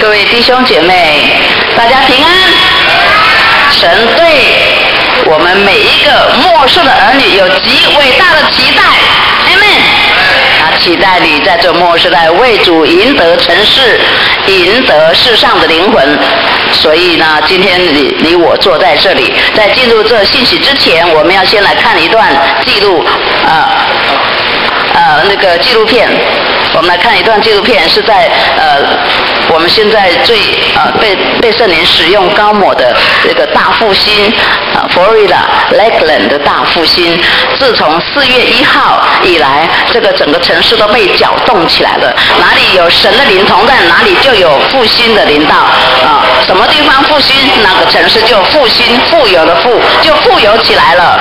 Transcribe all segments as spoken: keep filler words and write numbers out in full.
各位弟兄姐妹，大家平安。神对我们每一个末世的儿女有极伟大的期待 ，Amen。他期待你在这末世代为主赢得尘世，赢得世上的灵魂。所以呢，今天你你我坐在这里，在进入这信息之前，我们要先来看一段记录，呃呃那个纪录片。我们来看一段纪录片，是在呃我们现在最呃被被圣灵使用高抹的这个大复兴啊，佛罗里达 Lakeland 的大复兴。自从四月一号以来，这个整个城市都被搅动起来了。哪里有神的灵同在，哪里就有复兴的灵道啊！什么地方复兴，哪个城市就复兴，富有的富就富有起来了。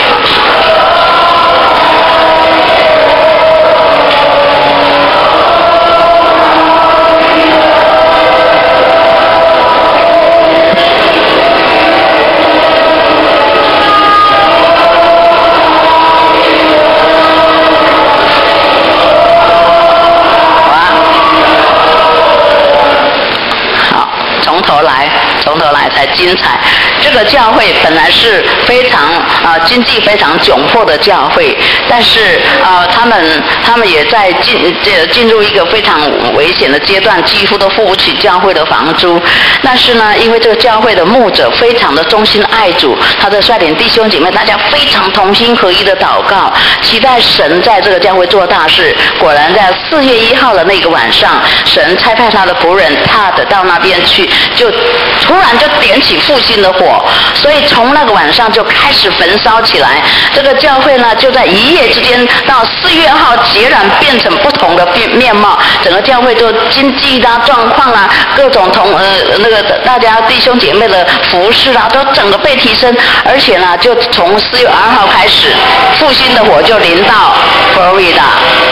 从头来，从头来才精彩。这个教会本来是非常啊、呃、经济非常窘迫的教会，但是啊、呃、他们他们也在进这进入一个非常危险的阶段，几乎都付不起教会的房租。但是呢，因为这个教会的牧者非常的忠心爱主，他的率领弟兄姐妹大家非常同心合一的祷告，期待神在这个教会做大事。果然在四月一号的那个晚上，神差派他的仆人Todd到那边去，就突然就点起复兴的火，所以从那个晚上就开始焚烧起来。这个教会呢，就在一夜之间到四月号截然变成不同的面貌。整个教会就经济啦、状况啦，各种同呃那个大家弟兄姐妹的服侍啦，都整个被提升。而且呢，就从四月二号开始，复兴的火就临到佛罗里达。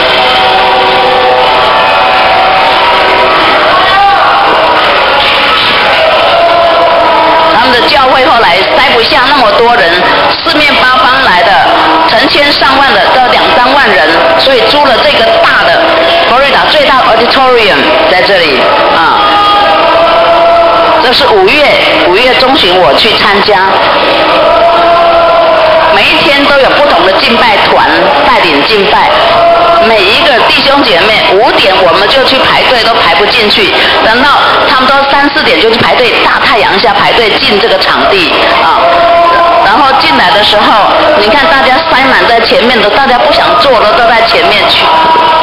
他们的教会后来塞不下那么多人，四面八方来的，成千上万的，到两三万人，所以租了这个大的佛罗里达最大的 auditorium 在这里啊。这是五月五月中旬我去参加，每一天都有不同的敬拜团带领敬拜。每一个弟兄姐妹五点我们就去排队，都排不进去，等到他们都三四点就去排队，大太阳下排队进这个场地啊。然后进来的时候，你看大家塞满在前面的，大家不想坐的都在前面去。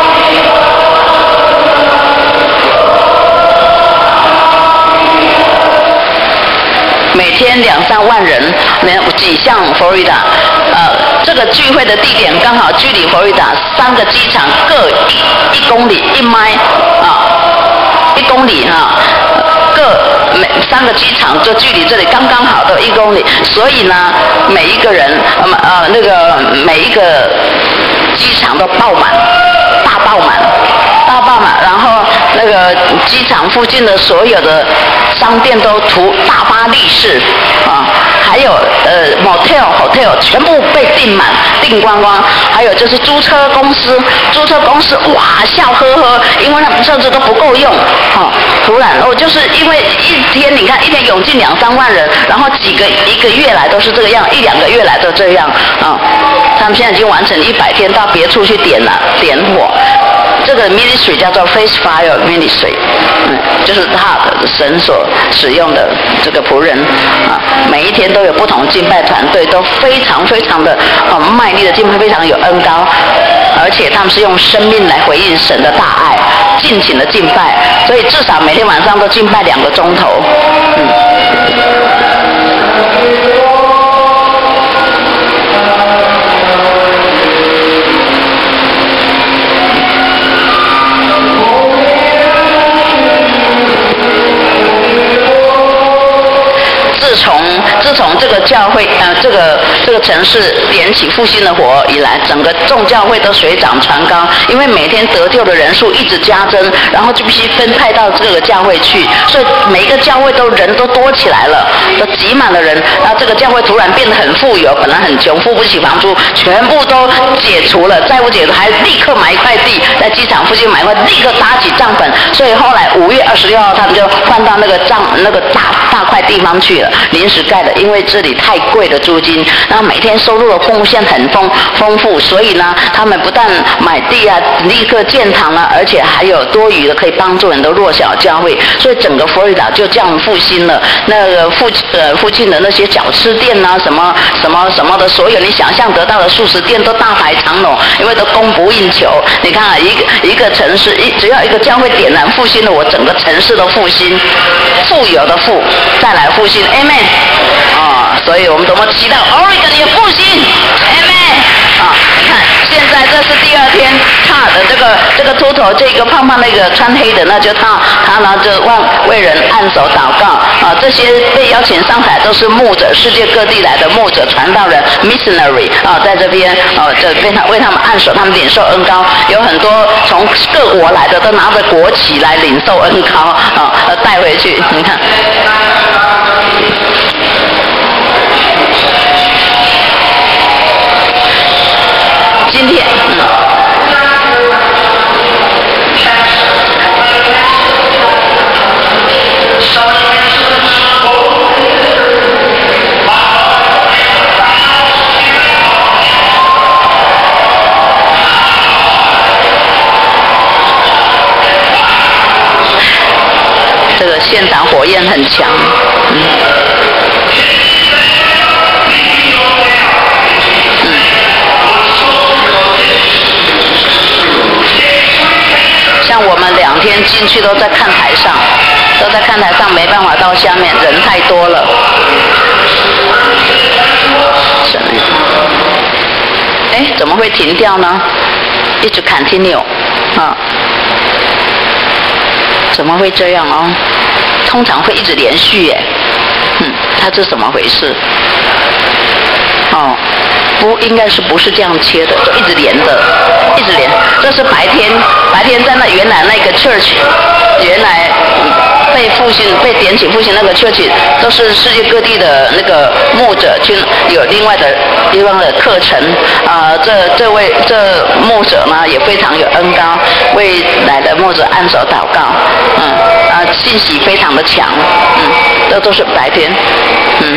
每天两三万人，挤向佛罗里达。呃，这个聚会的地点刚好距离佛罗里达三个机场各一一公里一迈啊，一公里哈、啊，各每三个机场就距离这里刚刚好都一公里，所以呢，每一个人呃呃那个每一个机场都爆满，大爆满。大爆满，然后那个机场附近的所有的商店都图大发利市啊，还有呃 motel hotel 全部被订满订光光，还有就是租车公司，租车公司哇笑呵呵，因为他们车子都不够用，哈、啊，突然哦就是因为一天你看一天涌进两三万人，然后几个一个月来都是这个样，一两个月来都这样啊，他们现在已经完成一百天，到别处去点了点火。这个 ministry 叫做 Face Fire Ministry， 嗯，就是他的神所使用的这个仆人啊，每一天都有不同敬拜团队，都非常非常的啊卖力的敬拜，非常有恩膏，而且他们是用生命来回应神的大爱，尽情的敬拜，所以至少每天晚上都敬拜两个钟头，嗯。自自从自从这个教会呃这个这个城市点起复兴的火以来，整个众教会都水涨船高，因为每天得救的人数一直加增，然后就必须分派到这个教会去，所以每一个教会都人都多起来了，都挤满了人，然后这个教会突然变得很富有，本来很穷，付不起房租，全部都解除了，债务解除，还立刻买一块地在机场附近买块，立刻搭起帐篷，所以后来五月二十六号他们就换到那个帐那个大大块地方去了，临时盖的，因为这里太贵的租金，然后每天收入的贡献很丰丰富，所以呢，他们不但买地啊，立刻建堂了，而且还有多余的可以帮助很多弱小教会，所以整个佛罗里达就这样复兴了。那个附呃附近的那些小吃店啊，什么什么什么的，所有你想象得到的素食店都大排长龙，因为都供不应求。你看啊，一个一个城市，一只要一个教会点燃复兴了，我整个城市都复兴，富有的富，再来复兴 ，Amen。啊，所以我们多么期待 Oregon 也复兴 ，Amen。啊，你看现在这是第二天，他的这个这个秃头，这个胖胖那个穿黑的，那就他他呢就为为人按手祷告啊。这些被邀请上台都是牧者，世界各地来的牧者、传道人 missionary 啊，在这边啊，就为他为他们按手，他们领受恩膏，有很多从各国来的都拿着国旗来领受恩膏啊，带回去，你看。今天，嗯，这个现场火焰很强，嗯。像我们两天进去都在看台上，都在看台上，没办法到下面，人太多了。哎，怎么会停掉呢？一直 continue 啊？怎么会这样哦？通常会一直连续耶。嗯，它这怎么回事？哦。不应该是不是这样切的，就一直连着，一直连。这是白天，白天在那原来那个 church， 原来被复兴、被点起复兴那个 church， 都是世界各地的那个牧者去有另外的地方的课程啊、呃。这这位这牧者呢也非常有恩膏，为来的牧者按手祷告，嗯啊，信息非常的强，嗯，这都是白天，嗯。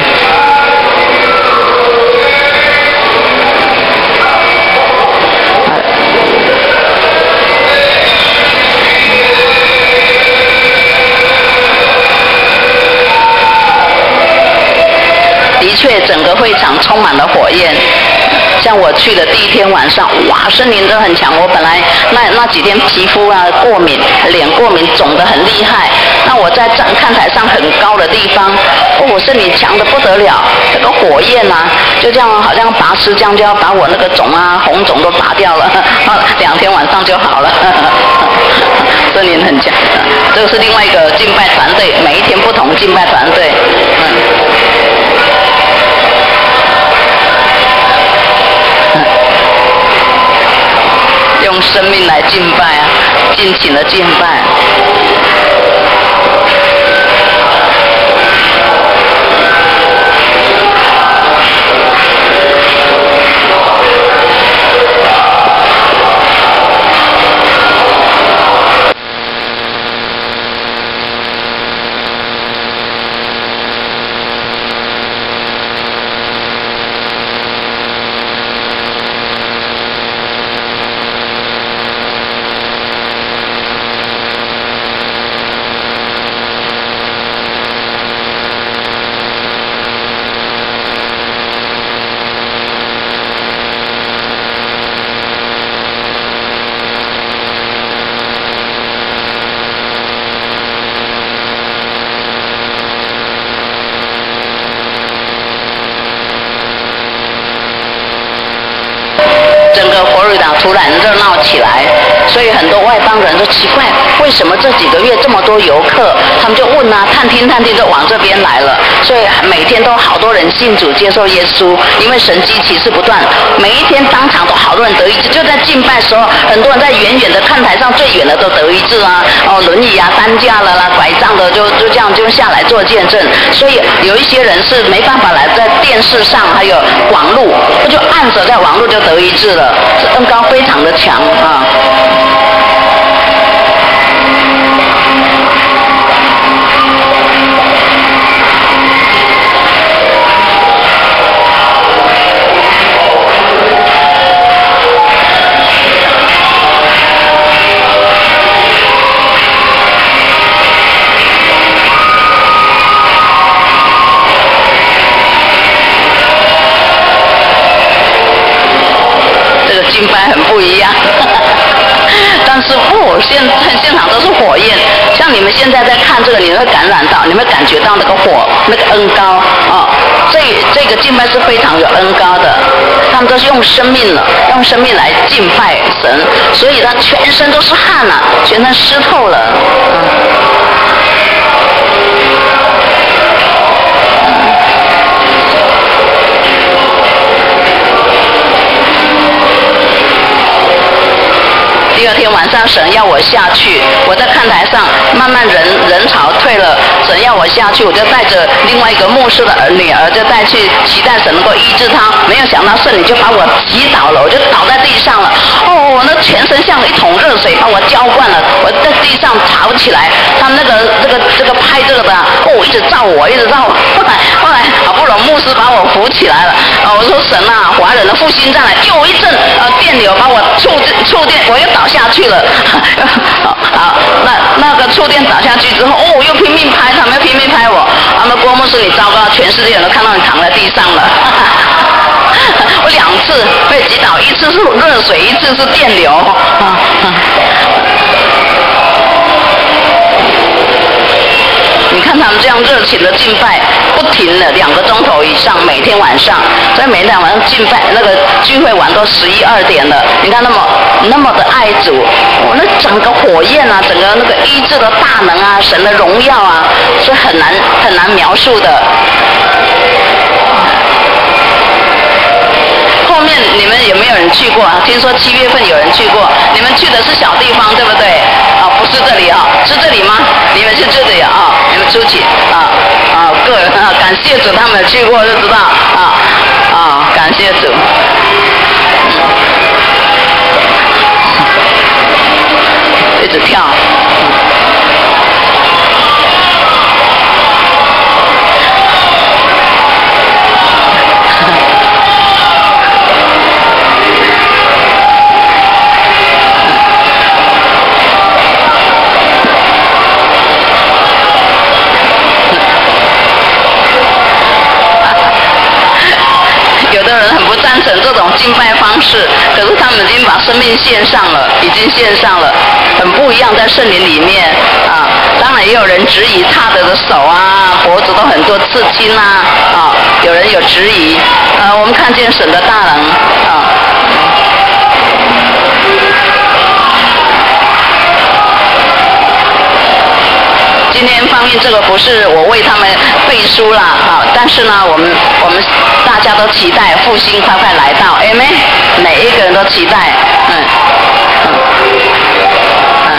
的确，整个会场充满了火焰。像我去的第一天晚上，哇，森林都很强。我本来那那几天皮肤啊过敏，脸过敏肿得很厉害。那我在站看台上很高的地方，哦，我森林强得不得了。这个火焰啊，就这样好像拔丝这样，就要把我那个肿啊红肿都拔掉了。两天晚上就好了。森林很强。这个是另外一个敬拜团队，每一天不同敬拜团队。嗯。用生命来敬拜啊，尽情的敬拜。突然热闹起来， 所以很多外邦人都奇怪，为什么这几个月这么多游客？他们就问啊，探听探听就往这边来了。所以每天都好多人信主接受耶稣，因为神迹奇事不断，每一天当场都好多人得医治。就在敬拜的时候，很多人在远远的看台上最远的都得医治啊，哦，轮椅啊、担架了啦、拐杖的就就这样就下来做见证。所以有一些人是没办法来，在电视上还有网络，就按着在网络就得医治了，这恩膏非常的强啊。敬拜很不一样，但是不，现现场都是火焰。像你们现在在看这个，你会感染到，你会感觉到那个火，那个恩膏哦。这这个敬拜是非常有恩膏的，他们都是用生命了，用生命来敬拜神，所以他全身都是汗啊，全身湿透了。嗯第二天晚上，神要我下去，我在看台上，慢慢人人潮退了，神要我下去，我就带着另外一个牧师的儿女儿，就带去期待神能够医治他。没有想到圣灵就把我击倒了，我就倒在地上了。哦，我那全身像一桶热水把我浇灌了，我在地上吵起来。他那个这个这个拍这个的，哦，一直照我，一直照我。后来后来好不容易牧师把我扶起来了。哦，我说神啊，华人的复兴再来，又一阵呃电流把我触触电，我又倒下去了。好，那那个触电倒下去之后，哦，又拼命拍他们，又拼命拍我。他们郭牧师，你糟糕，全世界人都看到你躺在地上了。我两次被击倒，一次是热水，一次是电流。你看他们这样热情的敬拜，不停的两个钟头以上，每天晚上，所以每天晚上敬拜那个聚会完都十一二点了。你看那么那么的爱主，我那整个火焰啊，整个那个医治的大能啊，神的荣耀啊，是很难很难描述的。后面你们有没有人去过啊？听说七月份有人去过，你们去的是小地方对不对？啊，不是这里啊，是这里吗？你们是这里啊？你们出去啊啊，个人啊，感谢主，他们去过就知道啊啊，感谢主。一直跳。有的人很不赞成这种敬拜方式，可是他们已经把生命献上了，已经献上了，很不一样，在圣灵里面啊。当然也有人质疑他的手啊、脖子都很多刺青啊，啊，有人有质疑。呃，我们看见神的大能啊。今天放映这个不是我为他们背书啦，啊，但是呢，我们我们大家都期待复兴快快来到，哎没，每一个人都期待，嗯嗯嗯，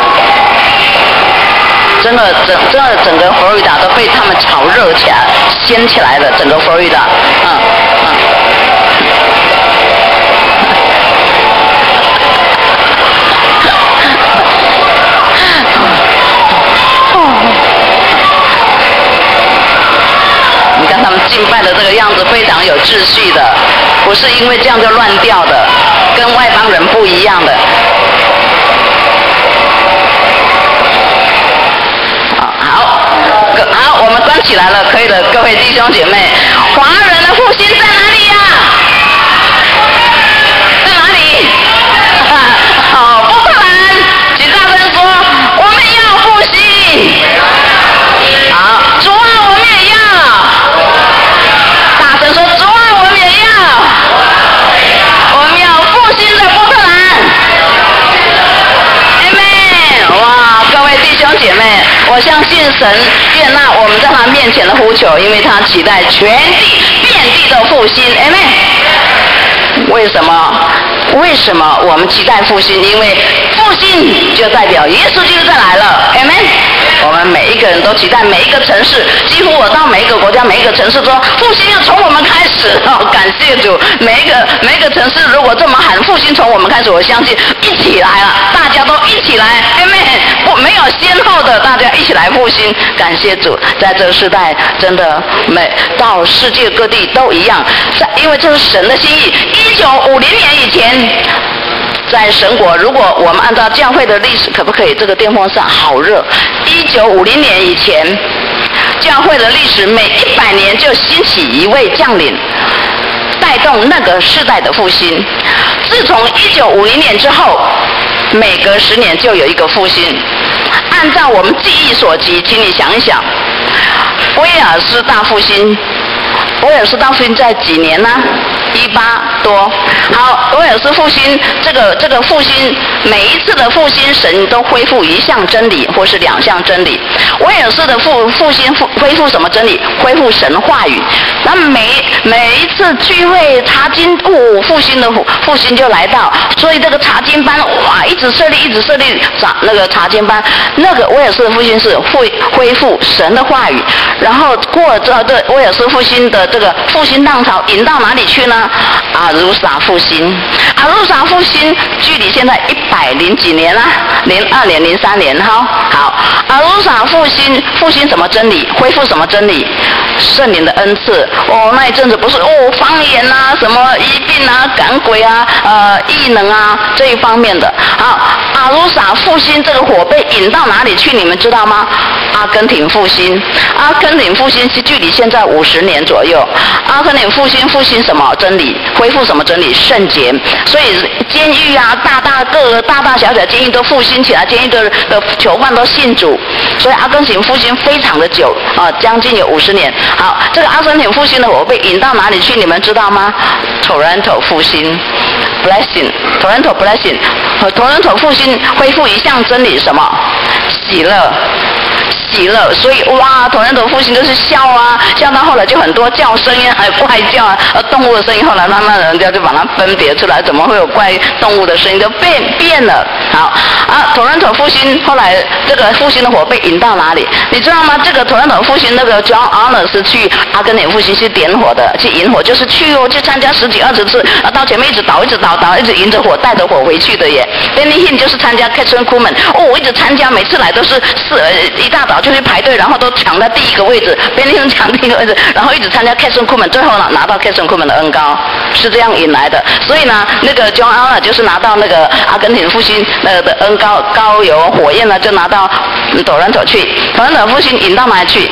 真的整真的整个佛罗里达都被他们炒热起来、掀起来了，整个佛罗里达，嗯嗯。你看他们敬拜的这个样子非常有秩序的，不是因为这样就乱掉的，跟外邦人不一样的。好，好，我们关起来了，可以了，各位弟兄姐妹，华人的复兴在哪里呀、啊？在哪里？哦，波特兰，请大声说，我们要复兴。好，主啊，我们也要。大声说，主啊，我们也要。我们要复兴的波特兰。 我相信神悦纳我们在他面前的呼求，因为他期待全地遍地的复兴。阿们。为什么？为什么我们期待复兴？因为复兴就代表耶稣基督再来了。阿们。我们每一个人都期待，每一个城市，几乎我到每一个国家、每一个城市说，复兴要从我们开始。哦，感谢主！每一个每一个城市如果这么喊复兴从我们开始，我相信一起来了，大家都一起来。阿们。不，没有先后的，大家一起来复兴。感谢主，在这个时代，真的每到世界各地都一样，在因为这是神的心意。一九五零年以前。在神国，如果我们按照教会的历史，可不可以？这个电风扇好热。一九五零年以前，教会的历史每一百年就兴起一位将领，带动那个世代的复兴。自从一九五零年之后，每隔十年就有一个复兴。按照我们记忆所及，请你想一想，威尔斯大复兴，威尔斯大复兴在几年呢？一八多。好，威尔斯复兴，这个这个复兴，每一次的复兴，神都恢复一项真理或是两项真理。威尔斯的复复兴复恢复什么真理？恢复神话语。那每每一次聚会查经，哦，复兴的复兴就来到，所以这个查经班哇，一直设立，一直设立查那个查经班。那个威尔斯的复兴是恢恢复神的话语，然后过了之后，这威尔斯复兴的这个复兴浪潮引到哪里去呢？阿鲁撒复兴，阿鲁撒复兴距离现在一百零几年啦，零二年、零三年哈。好，阿鲁撒复兴，复兴什么真理？恢复什么真理？圣灵的恩赐。哦，那一阵子不是哦方言啊，什么医病啊、赶鬼啊、呃异能啊这一方面的。好，阿鲁撒复兴这个火被引到哪里去？你们知道吗？阿根廷复兴，阿根廷复兴是距离现在五十年左右。阿根廷复兴复兴什么真理？恢复什么真理？圣洁。所以监狱啊，大大各个大大小小监狱都复兴起来，监狱的的囚犯都信主。所以阿根廷复兴非常的久啊，将近有五十年。好，这个阿根廷复兴的火被引到哪里去？你们知道吗 ？Toronto 复兴 ，blessing，Toronto blessing， 和 Toronto 复兴恢复一项真理，什么？喜乐。喜乐，所以哇，同样的复兴就是笑啊，笑到后来就很多叫声音，还有怪叫啊，呃，动物的声音，后来慢慢人家就把它分别出来，怎么会有怪动物的声音，就变变了。好啊，同样的复兴，后来这个复兴的火被引到哪里？你知道吗？这个同样的复兴，那个 John Arnold 去阿根廷复兴去点火的，去引火，就是去哦，去参加十几二十次，啊，到前面一直倒，一直倒，倒，一直迎着火，带着火回去的耶。Benny Hinn 就是参加 Kathryn Kuhlman， 哦，我一直参加，每次来都是是呃一大早就去排队，然后都抢在第一个位置 ，Benny Hinn 抢第一个位置，然后一直参加 Kathryn Kuhlman， 最后呢拿到 Kathryn Kuhlman 的恩膏，是这样引来的。所以呢，那个 John Arnold 就是拿到那个阿根廷复兴那个的恩膏膏油火焰呢，就拿到多伦多去，多伦多复兴引到哪里去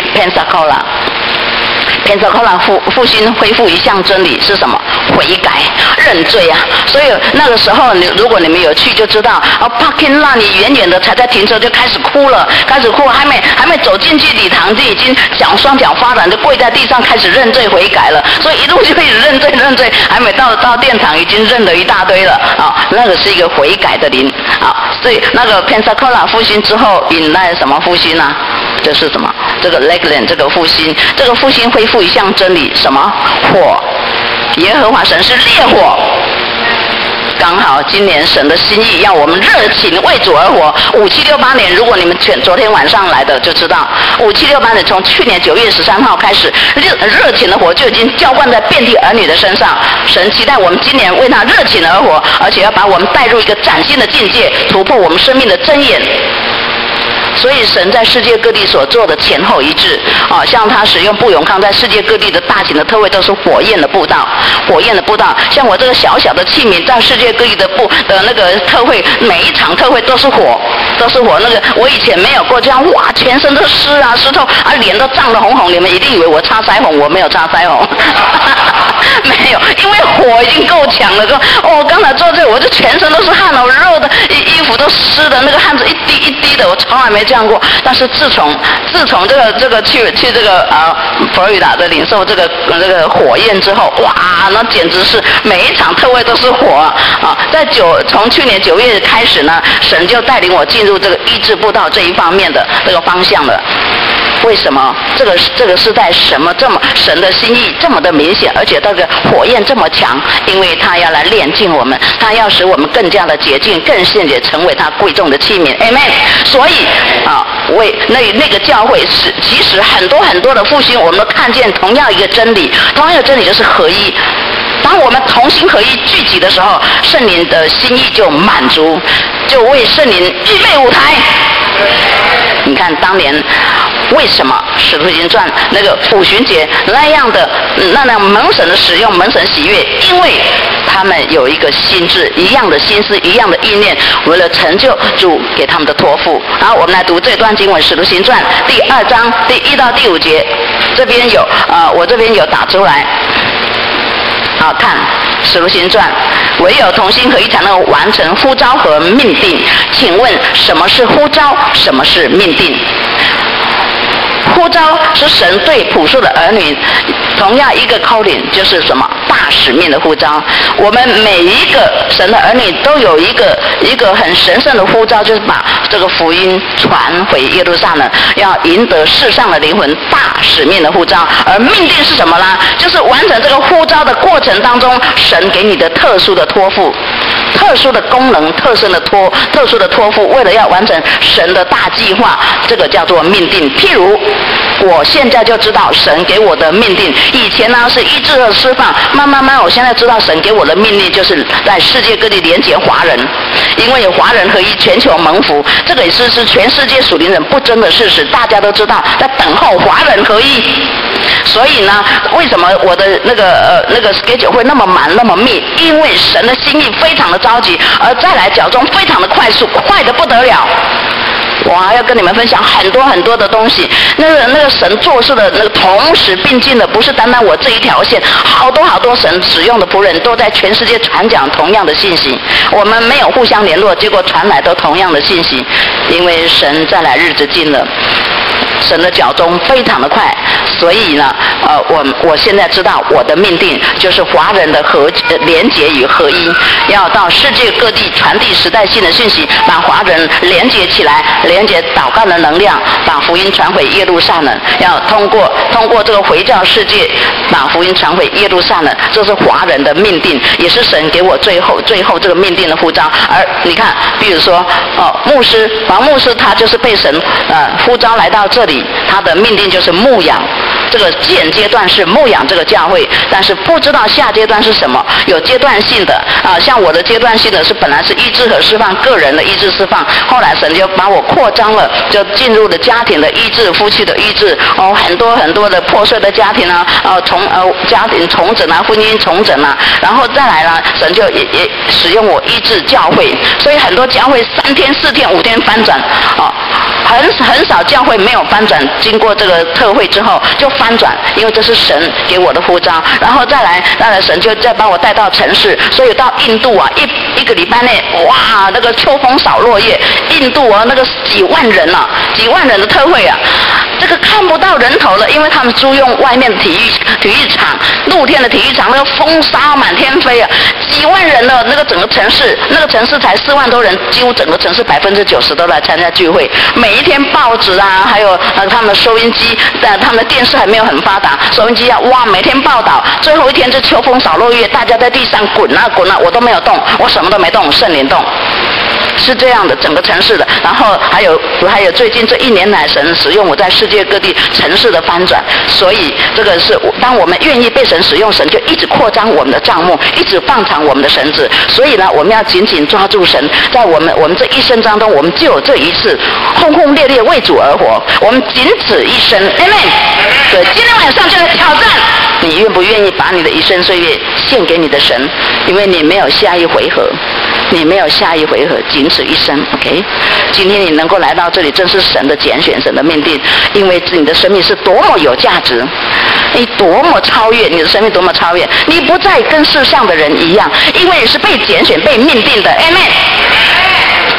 ？Pensacola。Pensacola 复复兴恢复一项真理是什么？悔改、认罪啊！所以那个时候，你如果你们有去就知道，啊 ，parking lot 你远远的才在停车就开始哭了，开始哭了，还没还没走进去礼堂就已经脚双脚发软，就跪在地上开始认罪悔改了。所以一路就一直认罪认罪，还没到到殿堂已经认了一大堆了啊！那个是一个悔改的灵啊！所以那个 Pensacola 复兴之后引来什么复兴啊？这是什么？这个 Lakeland 这个复兴，这个复兴恢复一项真理，什么？火，耶和华神是烈火。刚好今年神的心意要我们热情为主而活。五七六八年，如果你们全昨天晚上来的就知道，五七六八年从去年九月十三号开始，热热情的火就已经浇灌在遍地儿女的身上。神期待我们今年为他热情而活，而且要把我们带入一个崭新的境界，突破我们生命的针眼。所以神在世界各地所做的前后一致啊，像他使用布永康在世界各地的大型的特会都是火焰的布道，火焰的布道。像我这个小小的器皿在世界各地的布的那个特会，每一场特会都是火，都是火。那个我以前没有过这样，哇，全身都湿啊湿透啊，脸都涨得红红。你们一定以为我擦腮红，我没有擦腮红，没有，因为火已经够强了。哦，刚才坐这我就全身都是汗哦，热的衣衣服都湿的，那个汗子一滴一滴的，我从来没没这样过。但是自从自从这个这个去去这个呃佛罗里达的领受这个这个火焰之后，哇，那简直是每一场特会都是火啊！在九从去年九月开始呢，神就带领我进入这个医治布道这一方面的这个方向了。为什么这个这个是在什么这么神的心意这么的明显，而且这个火焰这么强？因为他要来炼净我们，他要使我们更加的洁净，更圣洁，成为他贵重的器皿。Amen。所以啊，为那那个教会是其实很多很多的复兴，我们都看见同样一个真理，同样的真理就是合一。当我们同心合一聚集的时候，圣灵的心意就满足，就为圣灵预备舞台。你看当年为什么《使徒行传》那个五旬节那样的那样蒙神的使用，蒙神喜悦？因为他们有一个心智，一样的心思，一样的意念，为了成就主给他们的托付。然后我们来读这段经文，《使徒行传》第二章第一到第五节，这边有呃，我这边有打出来。好，看《使徒行传》，唯有同心合一才能完成呼召和命定。请问什么是呼召？什么是命定？呼召是神对朴素的儿女同样一个 calling， 就是什么大使命的呼召。我们每一个神的儿女都有一个一个很神圣的呼召，就是把这个福音传回耶路撒冷，要赢得世上的灵魂，大使命的呼召。而命定是什么呢？就是完成这个呼召的过程当中，神给你的特殊的托付。特殊的功能，特殊的托，特殊的托付，为了要完成神的大计划，这个叫做命定。譬如，我现在就知道神给我的命定。以前呢是医治和释放，慢慢慢，我现在知道神给我的命令就是在世界各地连结华人，因为有华人合一，全球蒙福，这个也是是全世界属灵人不争的事实，大家都知道，在等候华人合一。所以呢，为什么我的那个呃那个 schedule 会那么满那么密？因为神的心意非常的着急，而再来脚中非常的快速，快得不得了。我还要跟你们分享很多很多的东西。那个那个神做事的那个同时并进的，不是单单我这一条线，好多好多神使用的仆人都在全世界传讲同样的信息。我们没有互相联络，结果传来都同样的信息，因为神再来日子近了。神的脚中非常的快，所以呢，呃，我我现在知道我的命定就是华人的合连结与合一，要到世界各地传递时代性的讯息，把华人连结起来，连结祷告的能量，把福音传回耶路撒冷，要通过通过这个回教世界，把福音传回耶路撒冷，这是华人的命定，也是神给我最后最后这个命定的呼召。而你看，比如说哦，牧师黄牧师他就是被神呃呼召来到这里。他的命令就是牧养，这个现阶段是牧养这个教会，但是不知道下阶段是什么，有阶段性的啊、呃，像我的阶段性的是本来是医治和释放，个人的医治释放，后来神就把我扩张了，就进入了家庭的医治、夫妻的医治，哦，很多很多的破碎的家庭啊，呃，重呃家庭重整啊，婚姻重整啊，然后再来呢，神就也也使用我医治教会，所以很多教会三天、四天、五天翻转啊。很很少教会没有翻转，经过这个特会之后就翻转，因为这是神给我的呼召。然后再来，再来神就再把我带到城市，所以到印度啊，一一个礼拜内，哇，那个秋风扫落叶，印度啊，那个几万人啊，几万人的特会啊，这个看不到人头了，因为他们租用外面的体育体育场，露天的体育场，那个风沙满天飞啊，几万人的那个整个城市，那个城市才四万多人，几乎整个城市百分之九十都来参加聚会，每一天报纸啊，还有呃他们的收音机，但他们的电视还没有很发达，收音机啊，哇，每天报道。最后一天是秋风扫落叶，大家在地上滚啊滚啊，我都没有动，我什么都没动，圣灵动。是这样的，整个城市的，然后还有还有最近这一年来，神使用我在世界各地城市的翻转，所以这个是当我们愿意被神使用，神就一直扩张我们的帐幕，一直放长我们的绳子。所以呢，我们要紧紧抓住神，在我们我们这一生当中，我们就有这一次轰轰烈烈为主而活，我们仅此一生 ，Amen。对，今天晚上就来挑战，你愿不愿意把你的一生岁月献给你的神？因为你没有下一回合。你没有下一回合，仅此一生 ，OK？ 今天你能够来到这里，正是神的拣选，神的命定，因为你的生命是多么有价值，你多么超越，你的生命多么超越，你不再跟世上的人一样，因为你是被拣选、被命定的 ，Amen。好。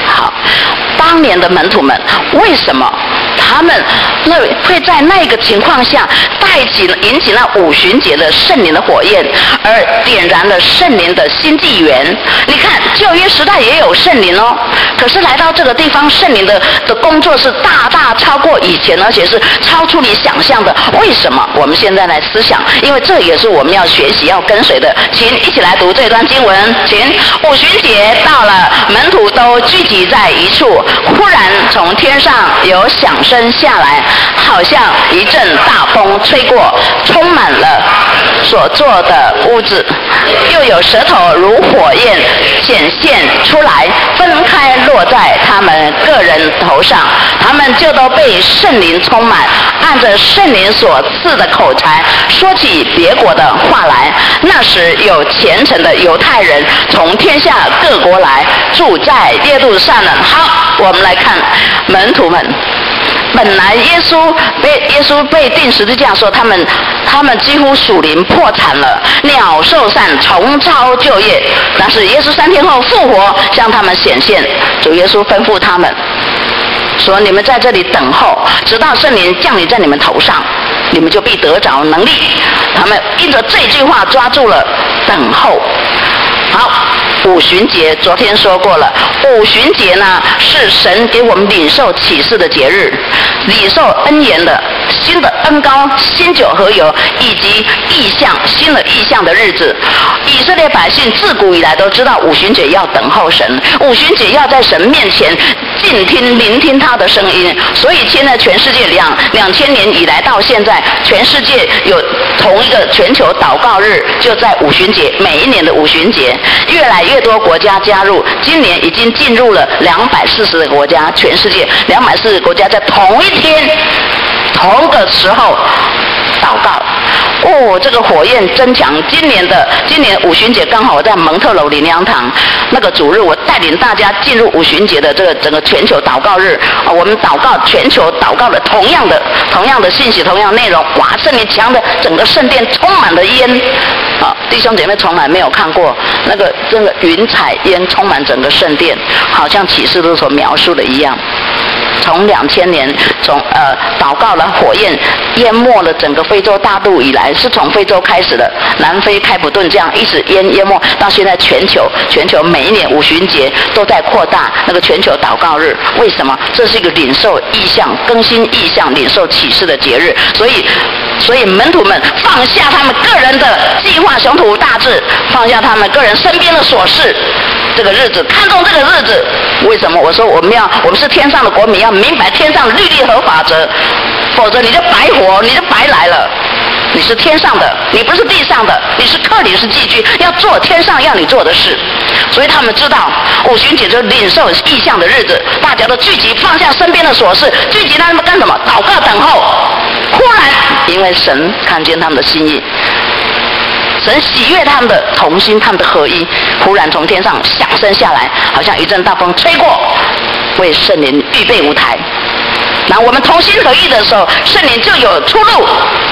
当年的门徒们为什么他们那会在那个情况下带起引起那五旬节的圣灵的火焰，而点燃了圣灵的新纪元？你看旧约时代也有圣灵哦，可是来到这个地方，圣灵的的工作是大大超过以前，而且是超出你想象的。为什么？我们现在来思想，因为这也是我们要学习要跟随的。请一起来读这段经文，请。五旬节到了，门徒都聚集在一处，忽然从天上有响声下来，好像一阵大风吹过，充满了所坐的屋子，又有舌头如火焰显现出来，分开落在他们个人头上，他们就都被圣灵充满，按着圣灵所赐的口才说起别国的话来。那时有虔诚的犹太人从天下各国来，住在耶路撒冷。好，我们来看门徒们。本来耶稣被耶稣被钉十字架的时候，他们他们几乎属灵破产了，鸟兽散，重操旧业。但是耶稣三天后复活，向他们显现。主耶稣吩咐他们说：“你们在这里等候，直到圣灵降临在你们头上，你们就必得着能力。”他们因着这句话抓住了等候。好，五旬节昨天说过了，五旬节呢是神给我们领受启示的节日，领受恩言的新的恩膏、新酒和油，以及异象新的异象的日子。以色列百姓自古以来都知道五旬节要等候神，五旬节要在神面前静听聆听他的声音。所以现在全世界两两千年以来到现在，全世界有同一个全球祷告日，就在五旬节，每一年的五旬节，越来越多国家加入，今年已经进入了两百四十个国家，全世界两百四十个国家在同一天同个时候祷告。哦，这个火焰增强。今年的今年五旬节刚好我在蒙特楼灵粮堂那个主日，我带领大家进入五旬节的这个整个全球祷告日啊，我们祷告全球祷告的同样的同样的信息，同样内容。哇，圣灵强的整个圣殿充满了烟啊！弟兄姐妹从来没有看过那个这个云彩烟充满整个圣殿，好像启示录所描述的一样。从两千年从呃祷告了火焰淹没了整个非洲大陆以来，是从非洲开始的，南非开普敦这样一直淹淹没到现在全球全球每一年五旬节都在扩大那个全球祷告日。为什么？这是一个领受意象、更新意象、领受启示的节日。所以所以门徒们放下他们个人的计划、雄图大志，放下他们个人身边的琐事，这个日子看重这个日子。为什么？我说我们要我们是天上的国民，要明白天上的律例和法则，否则你就白活，你就白来了。你是天上的，你不是地上的，你是客，你是寄居，要做天上要你做的事。所以他们知道五旬节就是领受意象的日子，大家都聚集，放下身边的琐事，聚集他们干什么？祷告等候。忽然，因为神看见他们的心意，神喜悦他们的同心，他们的合一，忽然从天上响声下来，好像一阵大风吹过，为圣灵预备舞台。然后我们同心合意的时候，圣灵就有出路。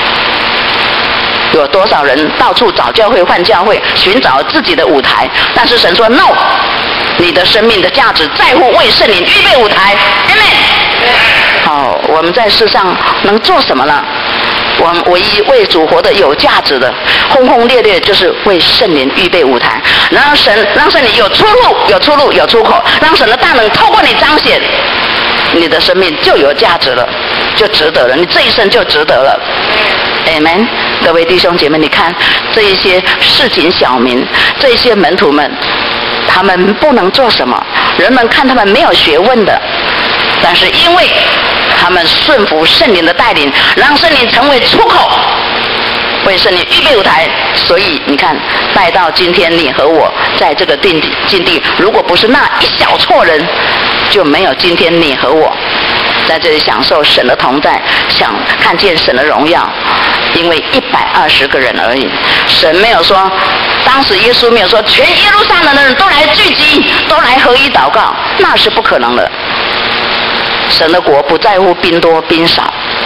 有多少人到处找教会、换教会，寻找自己的舞台？但是神说 ：“No， 你的生命的价值在乎为圣灵预备舞台。” Amen。好，我们在世上能做什么呢？我们唯一为主活的有价值的，轰轰烈烈，就是为圣灵预备舞台，让神让圣灵有出路、有出路、有出口，让神的大能透过你彰显，你的生命就有价值了，就值得了，你这一生就值得了。Amen。各位弟兄姐妹，你看这一些市井小民，这一些门徒们，他们不能做什么？人们看他们没有学问的，但是因为他们顺服圣灵的带领，让圣灵成为出口，为圣灵预备舞台。所以你看，带到今天你和我在这个境地境地，如果不是那一小撮人，就没有今天你和我在这里享受神的同在，想看见神的荣耀。因为一百二十个人而已，神没有说，当时耶稣没有说全耶路撒冷的人都来聚集，都来合一祷告，那是不可能的。神的国不在乎兵多兵少，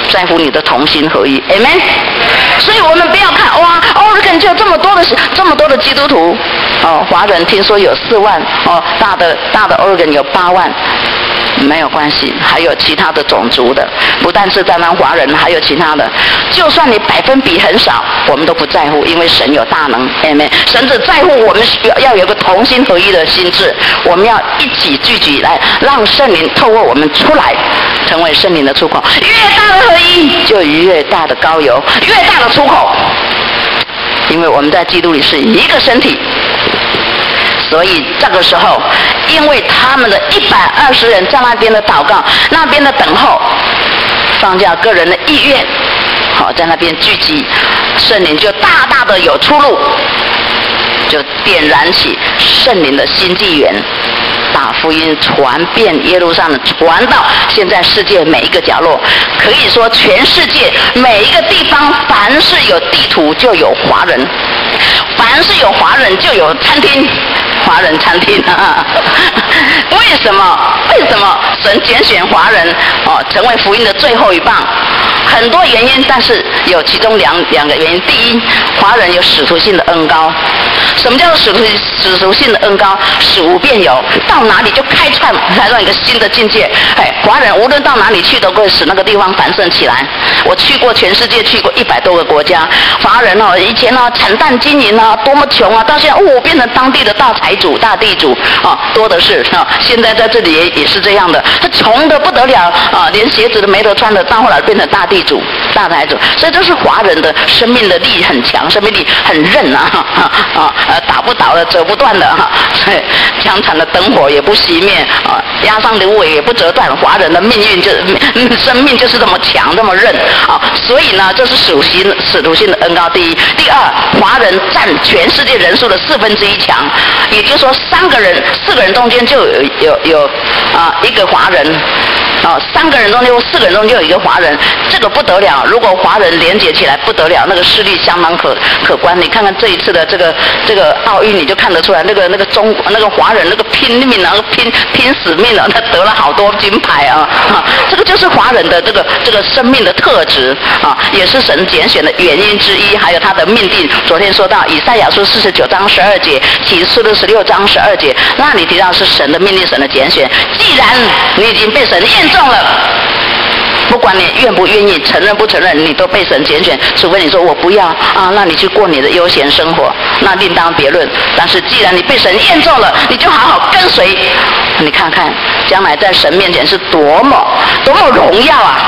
在乎你的同心合一 ，Amen。所以我们不要看哇 ，Oregon 就这么多的这么多的基督徒，哦，华人听说有四万，哦，大的大的 Oregon 有八万。没有关系，还有其他的种族的，不但是单单华人，还有其他的。就算你百分比很少，我们都不在乎，因为神有大能 ，Amen。神只在乎我们要要有个同心合一的心智，我们要一起聚集来，让圣灵透过我们出来，成为圣灵的出口。越大的合一，就越大的高油，越大的出口。因为我们在基督里是一个身体。所以这个时候，因为他们的一百二十人在那边的祷告，那边的等候，放下个人的意愿，好，在那边聚集，圣灵就大大的有出路，就点燃起圣灵的新纪元，把福音传遍耶路撒冷，传到现在世界每一个角落。可以说，全世界每一个地方，凡是有地图就有华人，凡是有华人就有餐厅。华人餐厅啊，为什么？为什么神拣选华人哦，成为福音的最后一棒？很多原因，但是有其中两两个原因。第一，华人有使徒性的恩膏。什么叫做使徒使徒性的恩膏？使无变有，到哪里就开创开创一个新的境界。哎，华人无论到哪里去，都会使那个地方繁盛起来。我去过全世界，去过一百多个国家。华人哦，以前哦产蛋经营啊，多么穷啊，到现在哦变成当地的大财主、大地主啊，多的是啊。现在在这里也也是这样的，他穷得不得了啊，连鞋子都没得穿的，到后来变成大地主、大财主。所以这是华人的生命的力很强，生命力很韧啊啊啊！呃，打不倒的，折不断的哈，江残的灯火也不熄灭啊，压上芦苇也不折断。华人的命运就、嗯、生命就是这么强，这么韧啊！所以呢，这是属性使徒性的恩膏。第一，第二，华人占全世界人数的四分之一强，也就是说，三个人、四个人中间就有有有啊一个华人。哦，三个人中间或四个人中间有一个华人，这个不得了。如果华人连结起来不得了，那个势力相当可可观。你看看这一次的这个这个奥运，你就看得出来，那个那个中那个华人那个拼命啊，拼拼死命啊，他得了好多金牌啊！啊，这个就是华人的这个这个生命的特质啊，也是神拣选的原因之一。还有他的命定，昨天说到以赛亚书四十九章十二节，启示录十六章十二节，那里提到是神的命令，神的拣选。既然你已经被神验中了，不管你愿不愿意，承认不承认，你都被神拣选。除非你说我不要啊，那你去过你的悠闲生活，那另当别论。但是既然你被神验中了，你就好好跟随。你看看，将来在神面前是多么多么荣耀啊！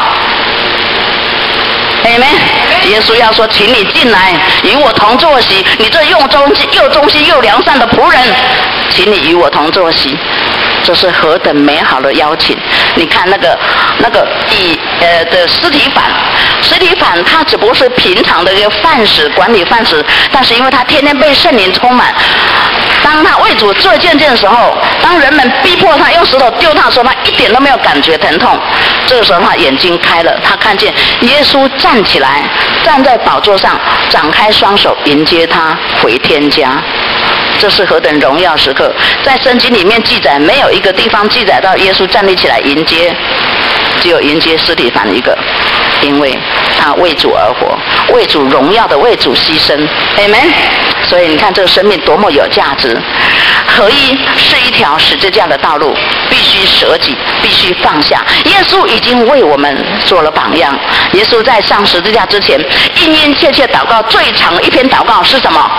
阿们。耶稣要说，请你进来，与我同坐席。你这又忠心又忠心又良善的仆人，请你与我同坐席。这是何等美好的邀请！你看那个那个以呃的司提反，司提反他只不过是平常的一个饭食管理饭食，但是因为他天天被圣灵充满，当他为主做见证的时候，当人们逼迫他用石头丢他的时候，他一点都没有感觉疼痛。这个时候他眼睛开了，他看见耶稣站起来，站在宝座上，展开双手迎接他回天家。这是何等荣耀时刻！在圣经里面记载，没有一个地方记载到耶稣站立起来迎接，只有迎接司提反一个，因为他为主而活，为主荣耀的为主牺牲。阿们。所以你看这个生命多么有价值！合一是一条十字架的道路，必须舍己，必须放下。耶稣已经为我们做了榜样。耶稣在上十字架之前，殷殷切切祷告，最长的一篇祷告是什么？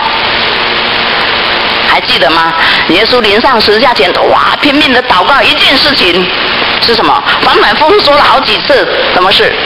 还记得吗？耶稣临上十字架前，哇，拼命的祷告一件事情是什么？反反复复说了好几次，什么事？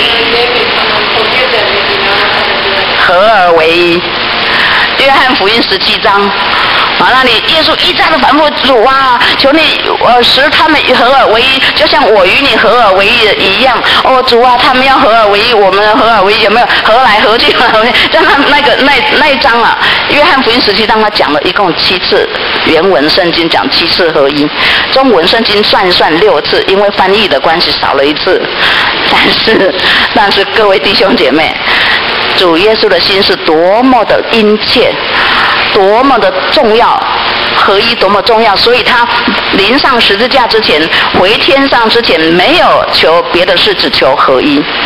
合而为一。约翰福音十七章，啊，那里耶稣一再的反复主啊，求你呃使他们合而为一，就像我与你合而为一一样。哦，主啊，他们要合而为一，我们合而为一，有没有？合来合去，合来。但他那个那那一章啊，约翰福音十七章他讲了一共七次，原文圣经讲七次合一，中文圣经算一算六次，因为翻译的关系少了一次。但是但是各位弟兄姐妹，主耶稣的心是多么的殷切，多么的重要，合一多么重要，所以他临上十字架之前，回天上之前，没有求别的事，只求合一。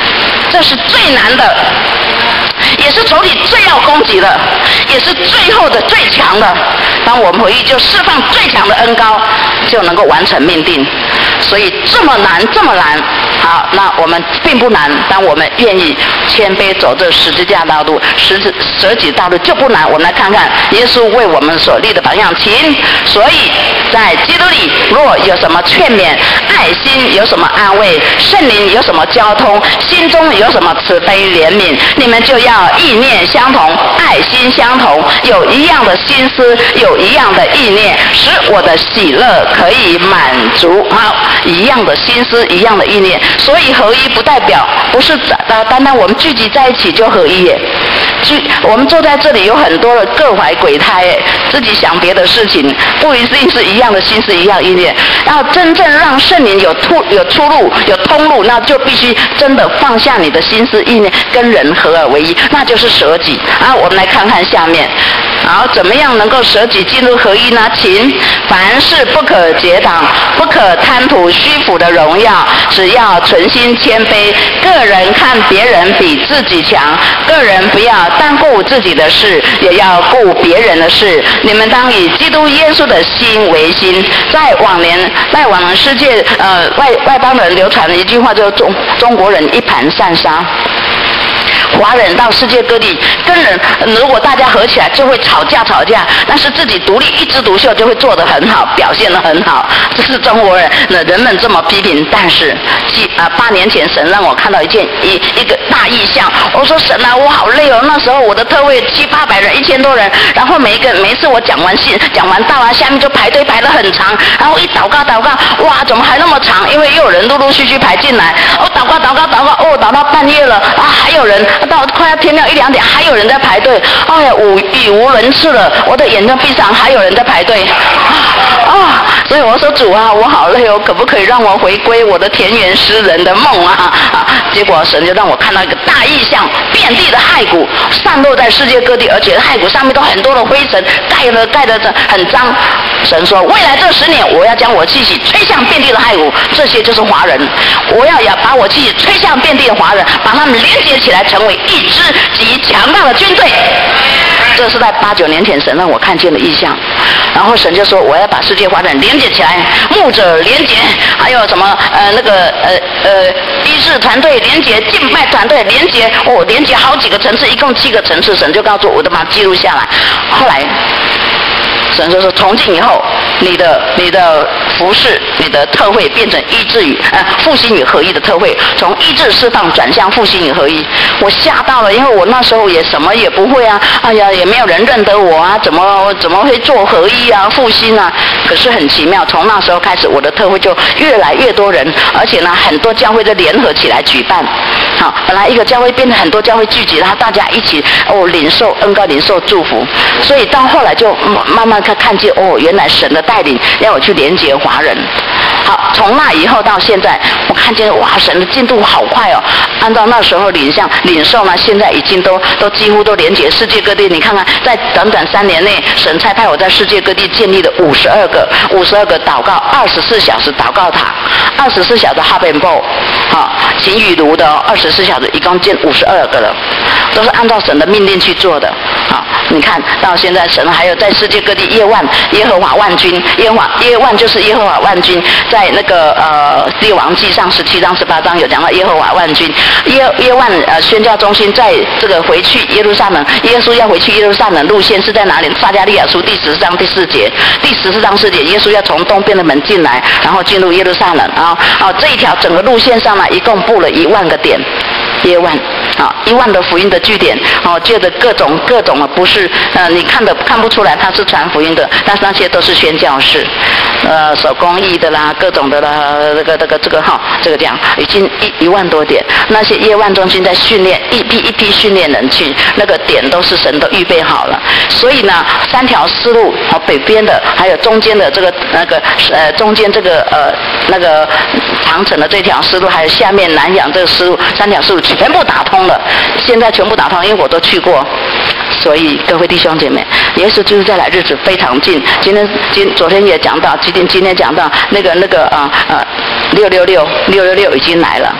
这是最难的，也是仇敌最要攻击的，也是最后的最强的。当我们回忆，就释放最强的恩膏，就能够完成命定。所以这么难，这么难。好，那我们并不难，当我们愿意谦卑走这十字架道路，十字舍己道路就不难。我们来看看耶稣为我们所立的榜样，请。所以在基督里，若有什么劝勉，爱心有什么安慰，圣灵有什么交通，心中有什么慈悲怜悯，你们就要意念相同，爱心相同，有一样的心思，有一样的意念，使我的喜乐可以满足。好，一样的心思，一样的意念。所以合一不代表不是单单我们聚集在一起就合一耶。聚我们坐在这里有很多的各怀鬼胎耶，自己想别的事情，不一定是一样的心思，一样意念。要真正让圣灵有出有出路，有通路，那就必须真的放下你的心思意念，跟人合而为一，那就是舍己。啊，我们来看看下面。好，怎么样能够舍己进入合一呢？请，凡事不可结党，不可贪图虚浮的荣耀，只要存心谦卑，个人看别人比自己强，个人不要单顾自己的事，也要顾别人的事。你们当以基督耶稣的心为心。在往年，在往年世界，呃，外外邦人流传的一句话，就是中中国人一盘散沙。华人到世界各地跟人，如果大家合起来就会吵架吵架，但是自己独立一枝独秀就会做得很好，表现得很好。这是中国人，那人们这么批评，但是几啊八年前神让我看到一件一一个大异象，我说神啊，我好累哦。那时候我的特会七八百人，一千多人，然后每一个每一次我讲完信讲完道啊，下面就排队排得很长，然后一祷告祷告，哇，怎么还那么长？因为又有人陆陆续续排进来，哦，祷告祷告祷告，哦，祷到半夜了啊，还有人。到快要天亮一两点，还有人在排队，哎呀，无语无伦次了。我的眼睛闭上，还有人在排队，啊！所以我说主啊，我好累哦，可不可以让我回归我的田园诗人的梦啊？啊！结果神就让我看到一个大异象，遍地的骸骨散落在世界各地，而且骸骨上面都很多的灰尘，盖了盖的很脏。神说，未来这十年，我要将我气息吹向遍地的骸骨，这些就是华人。我要要把我气息吹向遍地的华人，把他们连接起来，成为一支极强大的军队。这是在八九年前神让我看见的异象，然后神就说我要把世界华人连接起来，牧者连接，还有什么呃那个呃呃医治团队连接，敬拜团队连接，哦连接好几个层次，一共七个层次，神就告诉我，我都把它记录下来。后来神就说，从今以后，你的你的服事，你的特会变成医治与呃复兴与合一的特会，从医治释放转向复兴与合一。我吓到了，因为我那时候也什么也不会啊，哎呀，也没有人认得我啊，怎么怎么会做合一啊、复兴啊？可是很奇妙，从那时候开始，我的特会就越来越多人，而且呢，很多教会都联合起来举办。好，本来一个教会变成很多教会聚集，然后大家一起哦领受恩膏、领受祝福，所以到后来就慢慢看看见哦，原来神的带领让我去连结华人。好，从那以后到现在，我看见哇，神的进度好快哦！按照那时候领向领受呢，现在已经都都几乎都连结世界各地。你看看，在短短三年内，神差派我在世界各地建立了五十二个五十二个祷告二十四小时祷告塔，二十四小时哈本布，好，晴雨炉的二十四小时，一共建五十二个了，都是按照神的命令去做的。好，你看到现在神还有在世界各地耶万耶和华万军，耶和华耶万就是耶和华万军，在那个呃列王纪上十七章十八章有讲到耶和华万军，耶耶万呃宣教中心在这个回去耶路撒冷，耶稣要回去耶路撒冷路线是在哪里？撒迦利亚书第十章第四节，第十四章四节，耶稣要从东边的门进来，然后进入耶路撒冷，然后哦这一条整个路线上呢，一共布了一万个点。耶万啊，一万的福音的据点哦，借着各种各种的不是呃，你看的看不出来它是传福音的，但是那些都是宣教士，呃，手工艺的啦，各种的啦，这个这个这个哈，这个这样已经一一万多点。那些耶万中心在训练一批一批训练人去，那个点都是神都预备好了。所以呢，三条思路，好，北边的还有中间的这个那个呃中间这个呃那个长城的这条思路，还有下面南洋这个思路，三条思路全部打通了。现在全部打通，因为我都去过。所以各位弟兄姐妹，耶稣就是再来日子非常近。今天今昨天也讲到，今天今天讲到那个那个啊啊六六六六六六已经来了。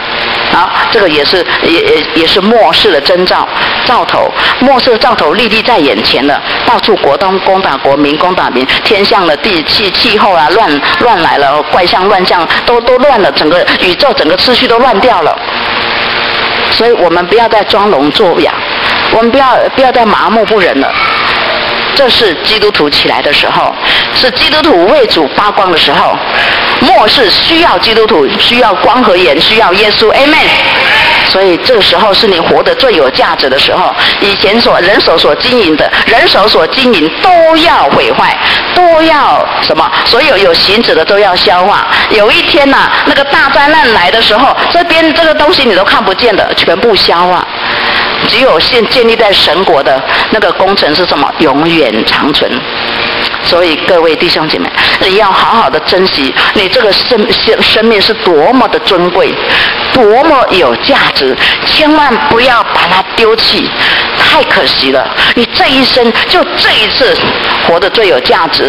好，这个也是也也也是末世的征兆兆头，末世的兆头历历在眼前了，到处国东攻打国民，攻打民，天象的地气气候啊乱乱来了，怪象乱象都都乱了，整个宇宙整个秩序都乱掉了。所以我们不要再装聋作哑，我们不要不要再麻木不仁了。这是基督徒起来的时候，是基督徒为主发光的时候。末世需要基督徒，需要光和盐，需要耶稣 ，Amen。所以这个时候是你活得最有价值的时候。以前所人手所经营的，人手所经营都要毁坏，都要什么？所有有形质的都要消化。有一天呐、啊，那个大灾难来的时候，这边这个东西你都看不见的，全部消化。只有现建立在神国的那个工程是什么？永远长存。所以各位弟兄姐妹，你要好好的珍惜你这个生生生命是多么的尊贵，多么有价值，千万不要把它丢弃，太可惜了。你这一生就这一次活得最有价值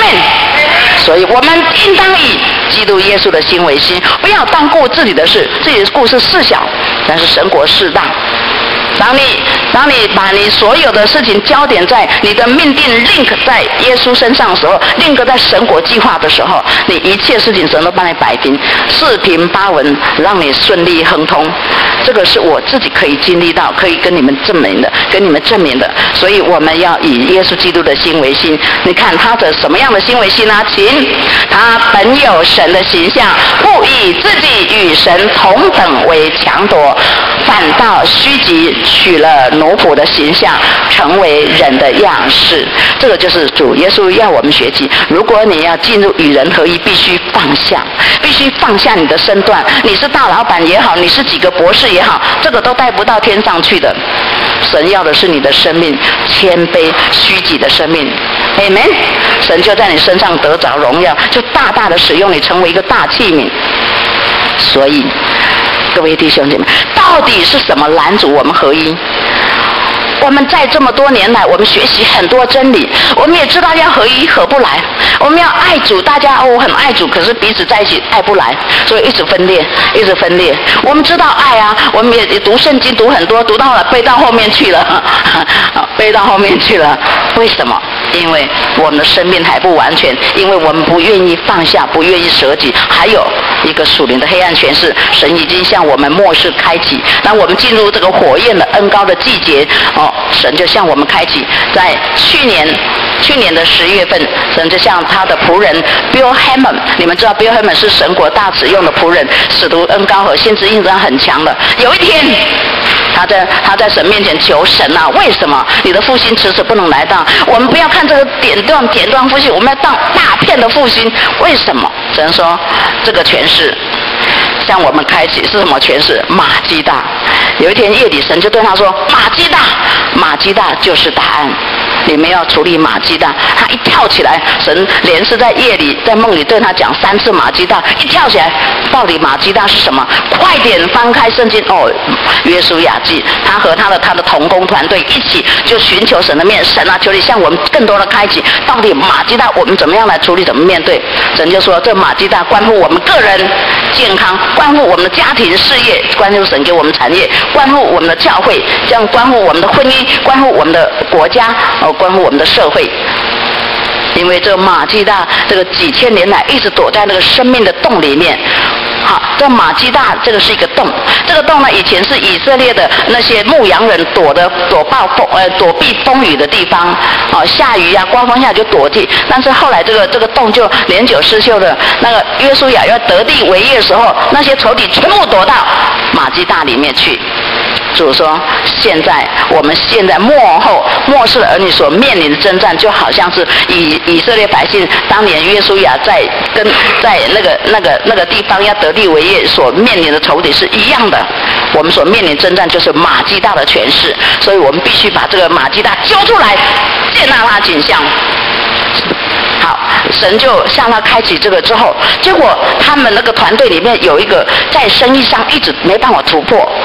，Amen。所以我们应当以基督耶稣的心为心，不要当顾自己的事，自己的故事事小，但是神国事大。当你当你把你所有的事情焦点在你的命定 link 在耶稣身上的时候 ，link 在神国计划的时候，你一切事情神都帮你摆平，四平八稳，让你顺利亨通。这个是我自己可以经历到，可以跟你们证明的，跟你们证明的。所以我们要以耶稣基督的心为心。你看他的什么样的心为心呢？请他本有神的形象，不以自己与神同等为强夺，反倒虚己，取了奴仆的形象，成为人的样式。这个就是主耶稣要我们学习。如果你要进入与人合一，必须放下，必须放下你的身段。你是大老板也好，你是几个博士也好，这个都带不到天上去的。神要的是你的生命谦卑虚己的生命 ，Amen。神就在你身上得着荣耀，就大大的使用你，成为一个大器皿。所以各位弟兄姐妹，到底是什么拦阻我们合一？我们在这么多年来，我们学习很多真理，我们也知道要合一合不来。我们要爱主，大家哦，我很爱主，可是彼此在一起爱不来，所以一直分裂，一直分裂。我们知道爱啊，我们也也读圣经读很多，读到了背到后面去了，背到后面去了。为什么？因为我们的生命还不完全，因为我们不愿意放下，不愿意舍己。还有一个属灵的黑暗权势，神已经向我们末世开启。当我们进入这个火焰的恩膏的季节，哦，神就向我们开启。在去年，去年的十月份，神就向他的仆人 Bill Hamon， 你们知道 Bill Hamon 是神国大使用的仆人，使徒恩膏和先知印证很强的。有一天，他在他在神面前求神啊，为什么你的复兴迟迟不能来到？我们不要看这个点段点段复兴，我们要当大片的复兴。为什么？神说这个权势向我们开启是什么权势？马基大。有一天夜里，神就对他说：“马基大，马基大就是答案。你们要处理马基大。”他一跳起来，神连是在夜里在梦里对他讲三次马基大。一跳起来，到底马基大是什么？快点翻开圣经哦，约书亚记，他和他的他的同工团队一起就寻求神的面。神啊，求你向我们更多的开启。到底马基大我们怎么样来处理？怎么面对？神就说：这马基大关乎我们个人健康，关乎我们的家庭事业，关乎神给我们产业，关乎我们的教会，这样关乎我们的婚姻，关乎我们的国家，哦，关乎我们的社会。因为这个马基大这个几千年来一直躲在那个生命的洞里面。好，这马基大这个是一个洞，这个洞呢以前是以色列的那些牧羊人躲的躲暴风呃躲避风雨的地方，哦，下雨呀、啊、刮风下就躲地。但是后来这个这个洞就年久失修的，那个约书亚要得地为业的时候，那些仇敌全部躲到马基大里面去。主说，现在我们现在末后末世的儿女所面临的征战，就好像是以以色列百姓当年约书亚在跟在那个那个那个地方要得地为业所面临的仇敌是一样的。我们所面临征战就是马基大的权势，所以我们必须把这个马基大揪出来，接纳他景象。好，神就向他开启这个之后，结果他们那个团队里面有一个在生意上一直没办法突破，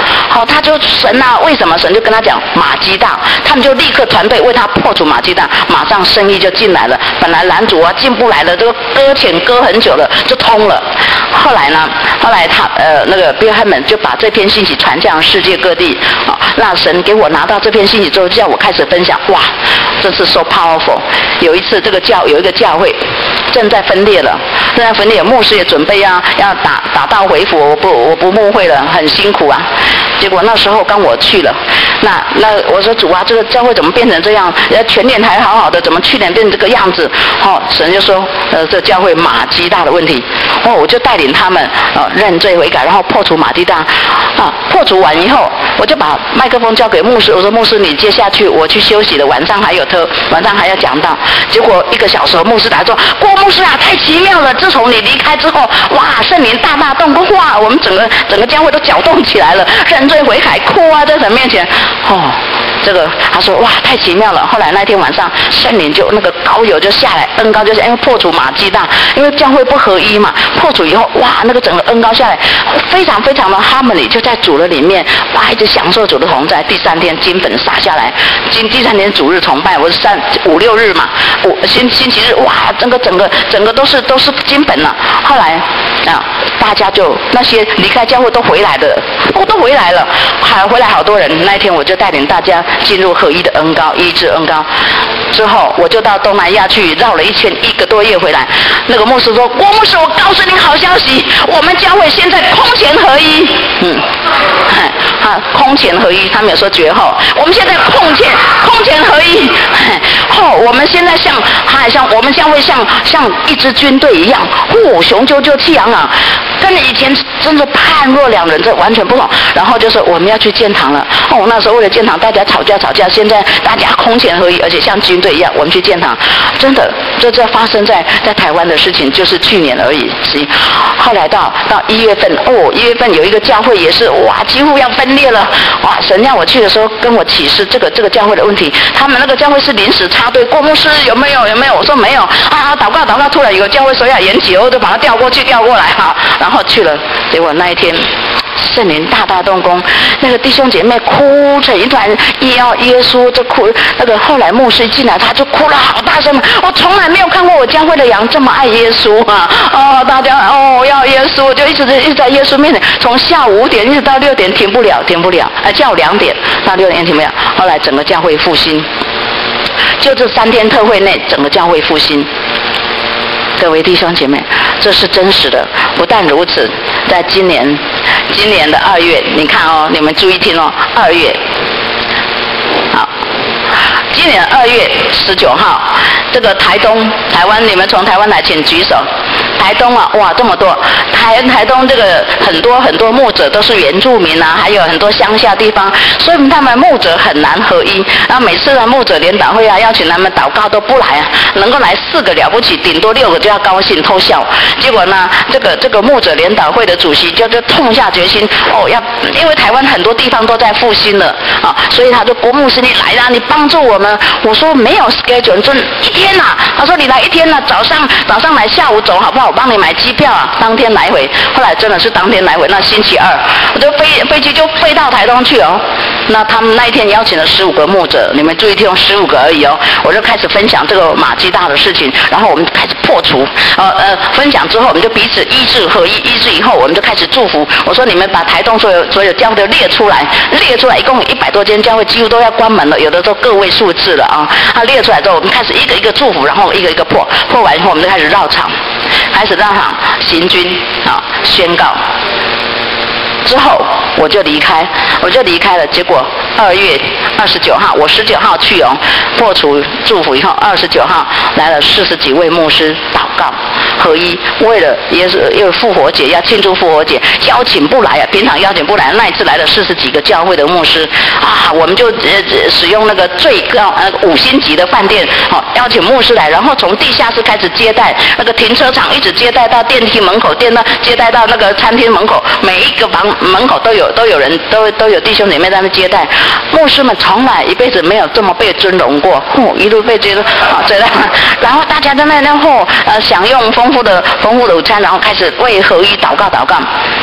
好，他就神啊，为什么神就跟他讲马基大，他们就立刻团队为他破除马基大，马上生意就进来了。本来拦阻啊进不来的，这个搁浅搁很久了，就通了。后来呢，后来他呃那个比尔汉们就把这篇信息传向世界各地，啊，让神给我拿到这篇信息之后，叫我开始分享，哇，这是 so powerful。有一次这个教有一个教会正在分裂了，正在分裂，牧师也准备要要打打道回府，我不我不牧会了，很辛苦啊。结果那时候刚我去了，那那我说主啊，这个教会怎么变成这样？全年还好好的，怎么去年变成这个样子？哦，神就说，呃，这教会马基大的问题。哦，我就带领他们呃认罪悔改，然后破除马基大。啊，破除完以后，我就把麦克风交给牧师，我说牧师你接下去，我去休息了，晚上还有特，晚上还要讲道。结果一个小时后，牧师来说，郭牧师啊，太奇妙了！自从你离开之后，哇，圣灵大大动工，哇，我们整个整个教会都搅动起来了，认罪悔改，哭啊，在神面前，哦。这个他说哇太奇妙了。后来那天晚上圣灵就那个膏油就下来，恩膏就下来，因为破除马基大，因为教会不合一嘛，破除以后哇那个整个恩膏下来，非常非常的 harmony， 就在主的里面，哇一直享受主的同在。第三天金粉洒下来，今第三天主日崇拜，我是三五六日嘛，五星星期日哇整个整个整个都是都是金粉了。后来啊大家就那些离开教会都回来的，都都回来了，还回来好多人。那一天我就带领大家进入合一的恩膏，医治恩膏之后，我就到东南亚去绕了一圈，一个多月回来。那个牧师说：“郭牧师，我告诉你好消息，我们教会现在空前合一。”嗯，啊，空前合一，他们有说绝后，我们现在空前空前合一。哦，我们现在像，还像我们教会像像一支军队一样，哦，雄赳赳气昂昂，跟以前真的判若两人，这完全不同。然后就说我们要去建堂了。哦，那时候为了建堂，大家吵架吵架，现在大家空前合一，而且像军队一样，我们去建堂。真的，这这发生在在台湾的事情，就是去年而已。后来到到一月份，哦，一月份有一个教会也是哇，几乎要分裂了。哇，神让我去的时候，跟我启示这个这个教会的问题。他们那个教会是临时插队，郭牧师有没有有没有？我说没有啊，祷告祷告，突然有个教会说要延期，我就把它调过去调过来哈，然后去了。结果那一天圣灵大大动工，那个弟兄姐妹哭成一团，要耶稣就哭。那个后来牧师进来，他就哭了好大声，我从来没有看过我教会的羊这么爱耶稣啊！哦，大家哦要耶稣，我就一直一直在耶稣面前，从下午五点一直到六点停不了，停不了，啊，下午两点到六点停不了。后来整个教会复兴，就这三天特会内，整个教会复兴。各位弟兄姐妹，这是真实的。不但如此，在今年今年的二月，你看哦，你们注意听哦，二月，好，今年二月十九号，这个台东台湾，你们从台湾来，请举手。台东啊，哇，这么多！台台东这个很多很多牧者都是原住民啊，还有很多乡下地方，所以他们牧者很难合一。然后每次的牧者联祷会啊，邀请他们祷告都不来啊，能够来四个了不起，顶多六个就要高兴偷笑。结果呢，这个这个牧者联祷会的主席就就痛下决心，哦，要因为台湾很多地方都在复兴了啊，所以他说：“国牧师，你来啦，你帮助我们。”我说：“没有 schedule， 就一天呐、啊。”他说：“你来一天呐、啊，早上早上来，下午走好不好？我帮你买机票啊，当天来回。”后来真的是当天来回，那星期二我就飞飞机就飞到台东去哦。那他们那一天邀请了十五个牧者，你们注意听，十五个而已哦。我就开始分享这个马基大的事情，然后我们开始破除，呃呃，分享之后我们就彼此医治合一，医治以后我们就开始祝福。我说你们把台东所有所有教会都列出来，列出来，一共有一百多间教会，几乎都要关门了，有的都个位数字了啊。他列出来之后，我们开始一个一个祝福，然后一个一个破，破完以后我们就开始绕场，开始绕场行军啊，宣告。之后我就离开，我就离开了。结果二月二十九号，我十九号去哦，破除祝福以后，二十九号来了四十几位牧师祷告合一，为了也是因为复活节要庆祝复活节，邀请不来啊，平常邀请不来，那一次来了四十几个教会的牧师啊，我们就呃使用那个最高呃五星级的饭店，好、哦、邀请牧师来，然后从地下室开始接待，那个停车场一直接待到电梯门口，电到接待到那个餐厅门口，每一个房门口都有都有人都都有弟兄姐妹在那接待，牧师们从来一辈子没有这么被尊荣过，哦、一路被尊荣啊，对了，然后大家在那然后呃享用丰富的丰富的午餐，然后开始为合一祷告祷告。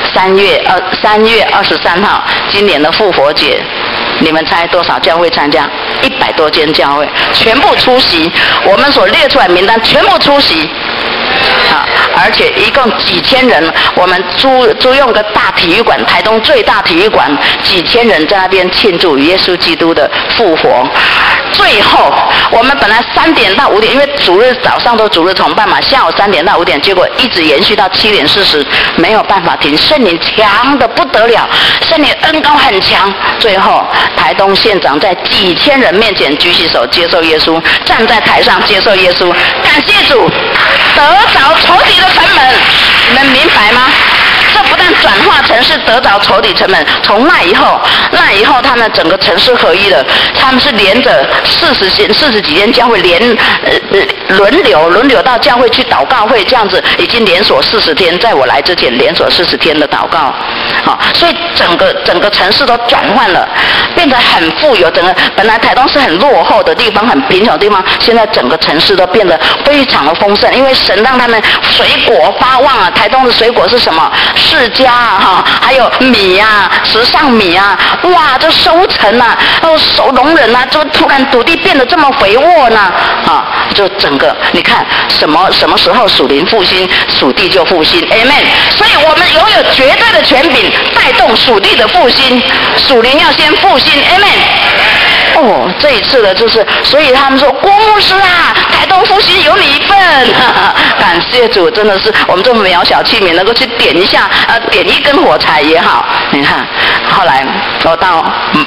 三月二三月二十三号，今年的复活节，你们猜多少教会参加？一百多间教会，全部出席。我们所列出来名单全部出席。啊，而且一共几千人，我们租租用个大体育馆，台东最大体育馆，几千人在那边庆祝耶稣基督的复活。最后，我们本来三点到五点，因为主日早上都主日崇拜嘛，下午三点到五点，结果一直延续到七点四十，没有办法停。圣灵强的不得了，圣灵恩膏很强。最后，台东县长在几千人面前举起手接受耶稣，站在台上接受耶稣，感谢主，得着仇敌的城门，你们明白吗？这不但转化成是得着仇敌城门，从那以后，那以后他们整个城市合一了，他们是连着四十四十几间教会连呃轮流轮流到教会去祷告会，这样子已经连锁四十天，在我来之前连锁四十天的祷告，好，所以整个整个城市都转换了，变得很富有。整个本来台东是很落后的地方，很贫穷的地方，现在整个城市都变得非常的丰盛，因为神让他们水果发旺啊。台东的水果是什么？释迦啊，还有米啊，时尚米啊，哇，这收成啊，哦，收农人啊，就突然土地变得这么肥沃呢，啊，就整个你看什么什么时候属灵复兴，属地就复兴 ，Amen。所以我们拥有绝对的权柄，带动属地的复兴，属灵要先复兴 ，Amen。哦，这一次的就是，所以他们说郭牧师啊，台东复兴有你一份，哈哈，感谢主，真的是我们这么渺小器皿能够去点一下，呃，点一根火柴也好。你看，后来我到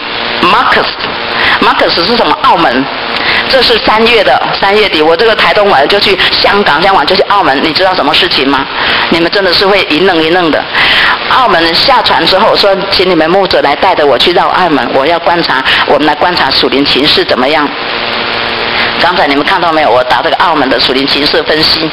Marcus，Marcus 是什么？澳门。这是三月的三月底，我这个台东完就去香港，香港就去澳门。你知道什么事情吗？你们真的是会一愣一愣的。澳门下船之后说，请你们牧者来带着我去绕澳门，我要观察，我们来观察属灵情势怎么样。刚才你们看到没有？我打这个澳门的属灵情势分析。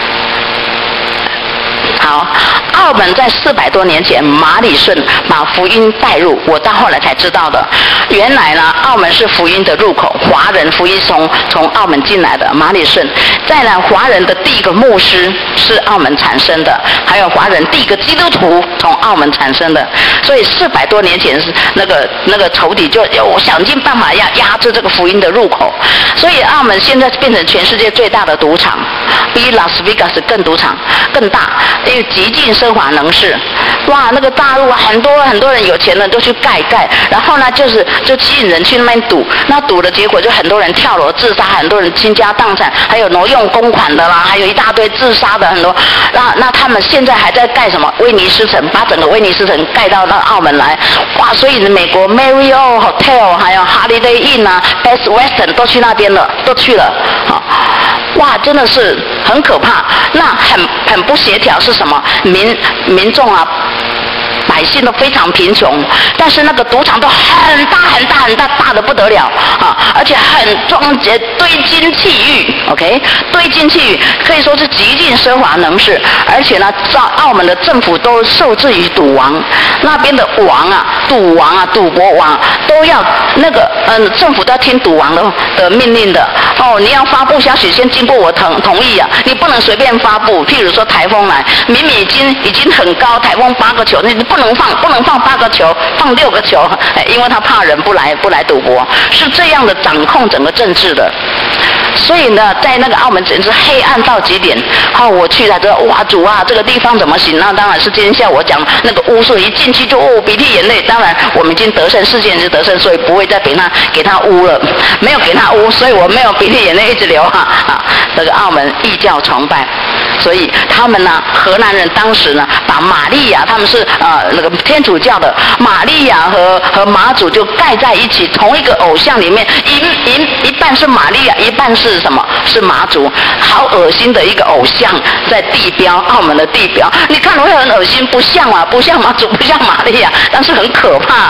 好，澳门在四百多年前，马礼顺把福音带入，我到后来才知道的。原来呢，澳门是福音的入口，华人福音从从澳门进来的，马礼顺。再来，华人的第一个牧师是澳门产生的，还有华人第一个基督徒从澳门产生的。所以四百多年前是那个那个仇敌就有想尽办法要压制这个福音的入口，所以澳门现在变成全世界最大的赌场，比拉斯维加斯更赌场更大。因为极尽奢华能事，哇，那个大陆很多很多人有钱人都去盖盖，然后呢，就是就吸引人去那边赌，那赌的结果就很多人跳楼自杀，很多人倾家荡产，还有挪用公款的啦，还有一大堆自杀的很多。那那他们现在还在盖什么威尼斯城，把整个威尼斯城盖到那澳门来，哇，所以美国 Marriott Hotel 还有 Holiday Inn 啊 ，Best Western 都去那边了，都去了，好。哇，真的是很可怕。那很很不协调是什么？民民众啊，百姓都非常贫穷，但是那个赌场都很大很大很大，大的不得了啊！而且很庄洁，堆金砌玉 ，OK， 堆金砌玉可以说是极尽奢华能事。而且呢，在澳门的政府都受制于赌王，那边的王啊，赌王啊，赌博王都要那个嗯，政府都要听赌王的的命令的。哦，你要发布消息，先经过我同同意啊，你不能随便发布。譬如说台风来，明明已经已经很高，台风八个球，你不能放，不能放八个球，放六个球，因为他怕人不来不来赌博，是这样的掌控整个政治的。所以呢，在那个澳门简直黑暗到极点。好、哦，我去了之后，哇，主啊，这个地方怎么行？那当然是今天下午我讲那个巫术，一进去就哦鼻涕眼泪。当然我们已经得胜，事件是得胜，所以不会再给他给他污了，没有给他污，所以我没有鼻涕眼泪一直流哈啊。这个澳门异教崇拜。所以他们呢，荷兰人当时呢，把玛利亚，他们是呃那个天主教的，玛利亚和和妈祖就盖在一起，同一个偶像里面，一一一半是玛利亚，一半是什么？是妈祖，好恶心的一个偶像在地标，澳门的地标，你看会很恶心，不像啊，不像妈祖，不像玛利亚，但是很可怕啊，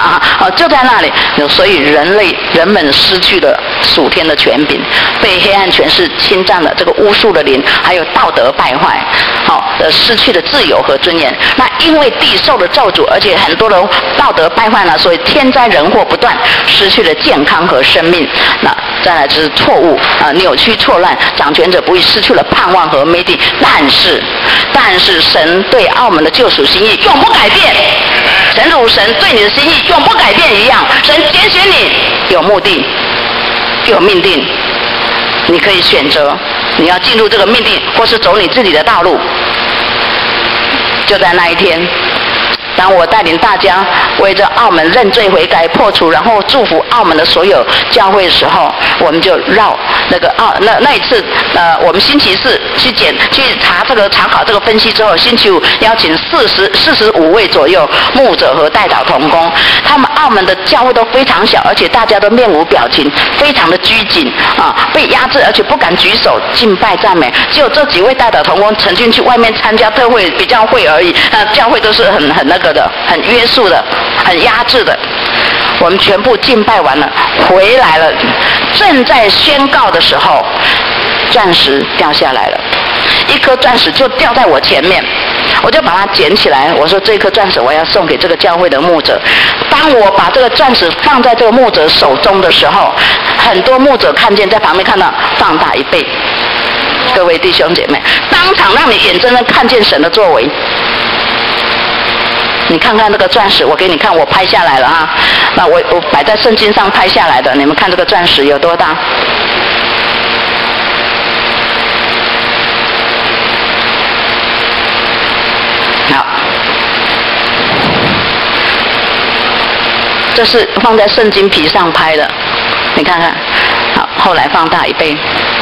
啊，就在那里。所以人类人们失去了属天的权柄，被黑暗权势侵占了这个巫术的灵，还有道德败坏，好、呃，失去了自由和尊严。那因为地受了咒诅，而且很多人道德败坏了，所以天灾人祸不断，失去了健康和生命。那再来就是错误啊、呃，扭曲错乱，掌权者不义，失去了盼望和美地。但是，但是神对澳门的救赎心意永不改变，神如神对你的心意永不改变一样。神拣选你有目的，有命定，你可以选择你要进入这个命定，或是走你自己的道路。就在那一天，当我带领大家为着澳门认罪悔改破除，然后祝福澳门的所有教会的时候，我们就绕那个澳那那一次呃，我们星期四去检去查这个查考这个分析之后，星期五邀请四十四十五位左右牧者和代祷同工，他们澳门的教会都非常小，而且大家都面无表情，非常的拘谨啊，被压制，而且不敢举手敬拜赞美。只有这几位代祷同工曾经去外面参加特会、比较会而已，那教会都是很很那个的，很约束的，很压制的。我们全部敬拜完了，回来了，正在宣告的时候，钻石掉下来了，一颗钻石就掉在我前面，我就把它捡起来，我说这颗钻石我要送给这个教会的牧者。当我把这个钻石放在这个牧者手中的时候，很多牧者看见，在旁边看到，放大一倍。各位弟兄姐妹，当场让你眼睁睁看见神的作为。你看看这个钻石，我给你看，我拍下来了啊。那我我摆在圣经上拍下来的，你们看这个钻石有多大？好，这是放在圣经皮上拍的，你看看。好，后来放大一倍。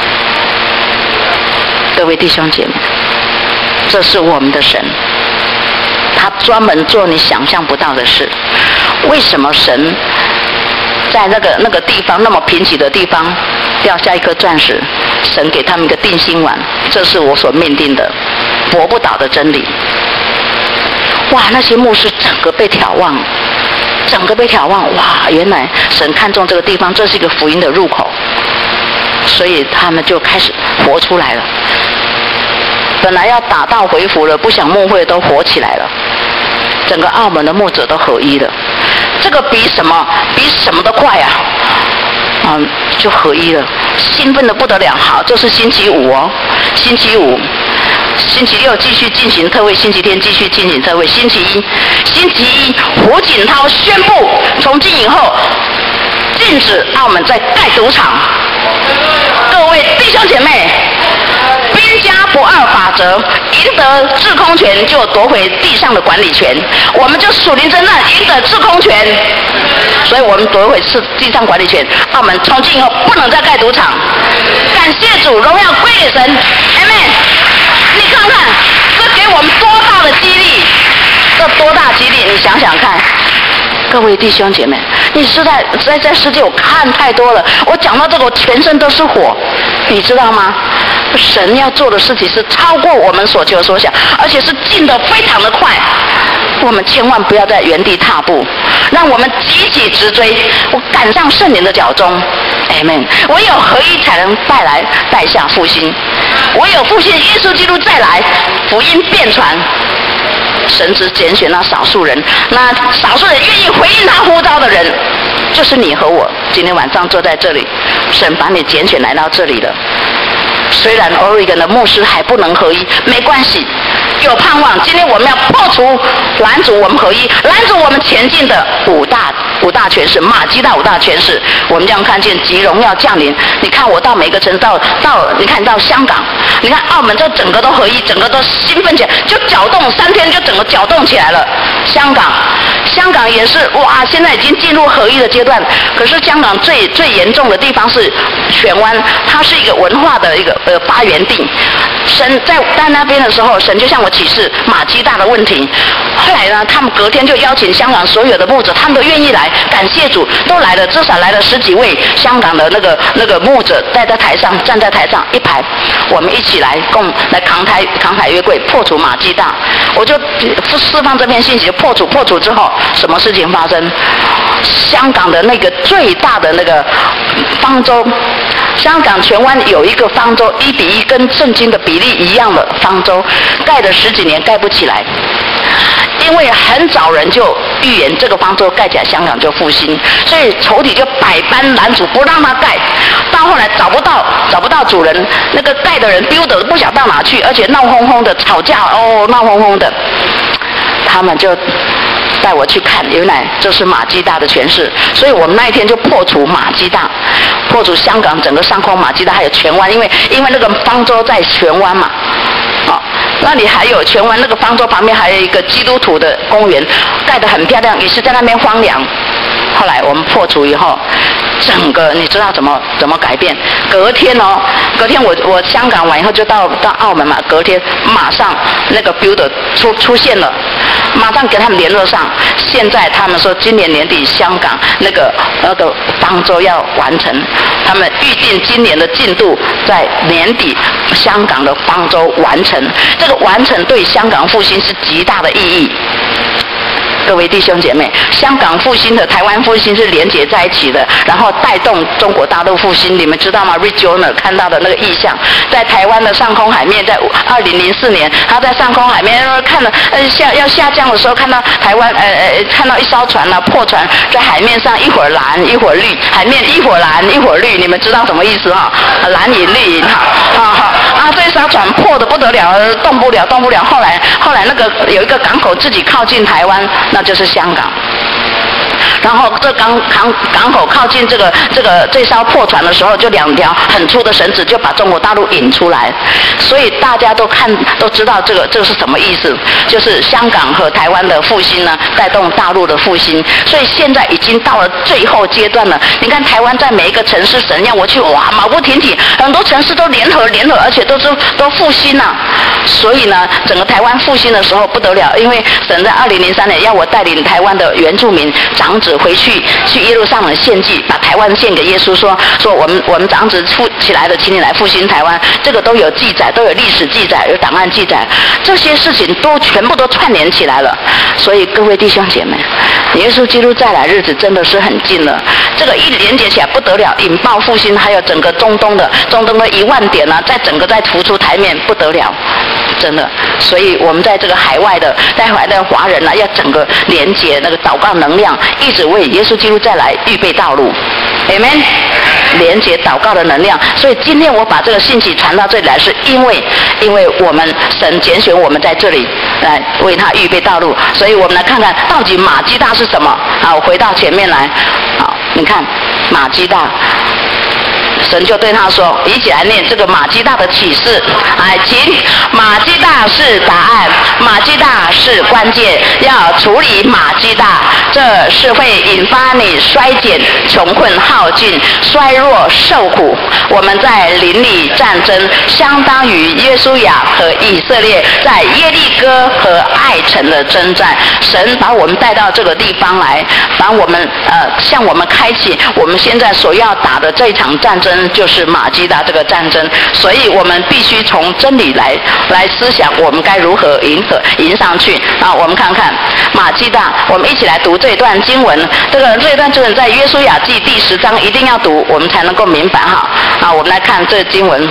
各位弟兄姐妹，这是我们的神。他专门做你想象不到的事。为什么神在那个那个地方那么贫瘠的地方掉下一颗钻石？神给他们一个定心丸，这是我所命定的，驳不倒的真理。哇，那些牧师整个被眺望，整个被眺望。哇，原来神看中这个地方，这是一个福音的入口，所以他们就开始活出来了。本来要打道回府了，不想牧会都活起来了，整个澳门的牧者都合一了。这个比什么比什么都快啊！嗯，就合一了，兴奋的不得了。好，这是星期五哦，星期五，星期六继续进行特会，星期天继续进行特会，星期一，星期一胡锦涛宣布，从今以后禁止澳门再盖赌场。各位弟兄姐妹，兵家不二法则，赢得制空权就夺回地上的管理权。我们就属灵征战，赢得制空权，所以我们夺回是地上管理权。澳门从今以后不能再盖赌场。感谢主，荣耀归给神。Amen。你看看，这给我们多大的激励？这多大激励？你想想看。各位弟兄姐妹，你实在在在世界我看太多了，我讲到这个我全身都是火，你知道吗？神要做的事情是超过我们所求所想，而且是进得非常的快。我们千万不要在原地踏步，让我们急起直追，我赶上圣灵的脚踪。Amen。唯有合一才能带来带下复兴，唯有复兴耶稣基督再来，福音遍传。神只拣选那少数人，那少数人愿意回应他呼召的人，就是你和我。今天晚上坐在这里，神把你拣选来到这里了。虽然 Oregon 的牧师还不能合一，没关系，有盼望。今天我们要破除拦阻我们合一，拦阻我们前进的五大五大权势，马基大五大权势。我们这样看见极荣耀降临。你看我到每个城市，到到你看到香港，你看澳门，这整个都合一，整个都兴奋起来，就搅动三天就整个搅动起来了。香港，香港也是哇，现在已经进入合一的阶段。可是香港最最严重的地方是荃湾，它是一个文化的一个呃发源地。神在在那边的时候，神就向我启示马基大的问题。后来呢，他们隔天就邀请香港所有的牧者，他们都愿意来，感谢主，都来了，至少来了十几位香港的那个那个牧者，带在台上，站在台上一排，我们一起来共来扛台扛台约柜，破除马基大。我就释放这篇信息，破除破除之后，什么事情发生？ 香港的那个最大的那个方舟。香港荃湾有一个方舟，一比一跟圣经的比例一样的方舟，盖了十几年盖不起来，因为很早人就预言这个方舟盖起来，香港就复兴，所以仇敌就百般拦阻，不让他盖。到后来找不到找不到主人，那个盖的人丢的不晓得到哪去，而且闹哄哄的吵架，哦，闹哄哄的，他们就带我去看，原来这是马基大的诠释，所以我们那一天就破除马基大，破除香港整个上空马基大，还有荃湾，因为因为那个方舟在荃湾嘛，哦，那里还有荃湾那个方舟旁边还有一个基督徒的公园，盖得很漂亮，也是在那边荒凉。后来我们破除以后，整个你知道怎么怎么改变？隔天哦，隔天我我香港完以后就到到澳门嘛，隔天马上那个 builder 出出现了，马上给他们联络上。现在他们说今年年底香港那个那个方舟要完成，他们预定今年的进度在年底香港的方舟完成。这个完成对香港复兴是极大的意义。各位弟兄姐妹，香港复兴和台湾复兴是连结在一起的，然后带动中国大陆复兴。你们知道吗 ？Rick Joyner 看到的那个意象，在台湾的上空海面，在二零零四年，他在上空海面看了呃下要下降的时候，看到台湾呃呃看到一艘船啊破船在海面上，一会儿蓝一会儿绿，海面一会儿蓝一会儿绿，你们知道什么意思哈？蓝银绿银哈，啊哈啊这艘船破得不得了，动不了动不了。后来后来那个有一个港口自己靠近台湾。那就是香港，然后这港港港口靠近这个这个这艘破船的时候，就两条很粗的绳子就把中国大陆引出来，所以大家都看都知道这个这个是什么意思，就是香港和台湾的复兴呢，带动大陆的复兴，所以现在已经到了最后阶段了。你看台湾在每一个城市怎样，我去哇马不停蹄，很多城市都联合联合，而且都是都复兴啊。所以呢，整个台湾复兴的时候不得了，因为神在二零零三年要我带领台湾的原住民长子回去去耶路撒冷献祭，把台湾献给耶稣，说说我们我们长子复起来的，请你来复兴台湾，这个都有记载，都有历史记载，有档案记载，这些事情都全部都串联起来了。所以各位弟兄姐妹，耶稣基督再来日子真的是很近了，这个一连接起来不得了，引爆复兴，还有整个中东的中东的一万点啊，在整个在浮出台面不得了。真的，所以我们在这个海外的在海外的华人呢、啊，要整个连接那个祷告能量，一直为耶稣基督再来预备道路。Amen， 连接祷告的能量。所以今天我把这个信息传到这里来，是因为因为我们神拣选我们在这里来为他预备道路。所以我们来看看到底马基大是什么。好，回到前面来。好，你看马基大。神就对他说：“一起来念这个马基大的启示。哎，请，马基大是答案，马基大是关键，要处理马基大，这是会引发你衰减、穷困、耗尽、衰弱、受苦。我们在邻里战争，相当于约书亚和以色列在耶利哥和爱城的征战。神把我们带到这个地方来，把我们呃向我们开启我们现在所要打的这场战争。”就是马基大这个战争，所以我们必须从真理来来思想，我们该如何迎合迎上去啊！我们看看马基大，我们一起来读这一段经文。这个这一段经文在约书亚记第十章一定要读，我们才能够明白哈。啊，我们来看这经文，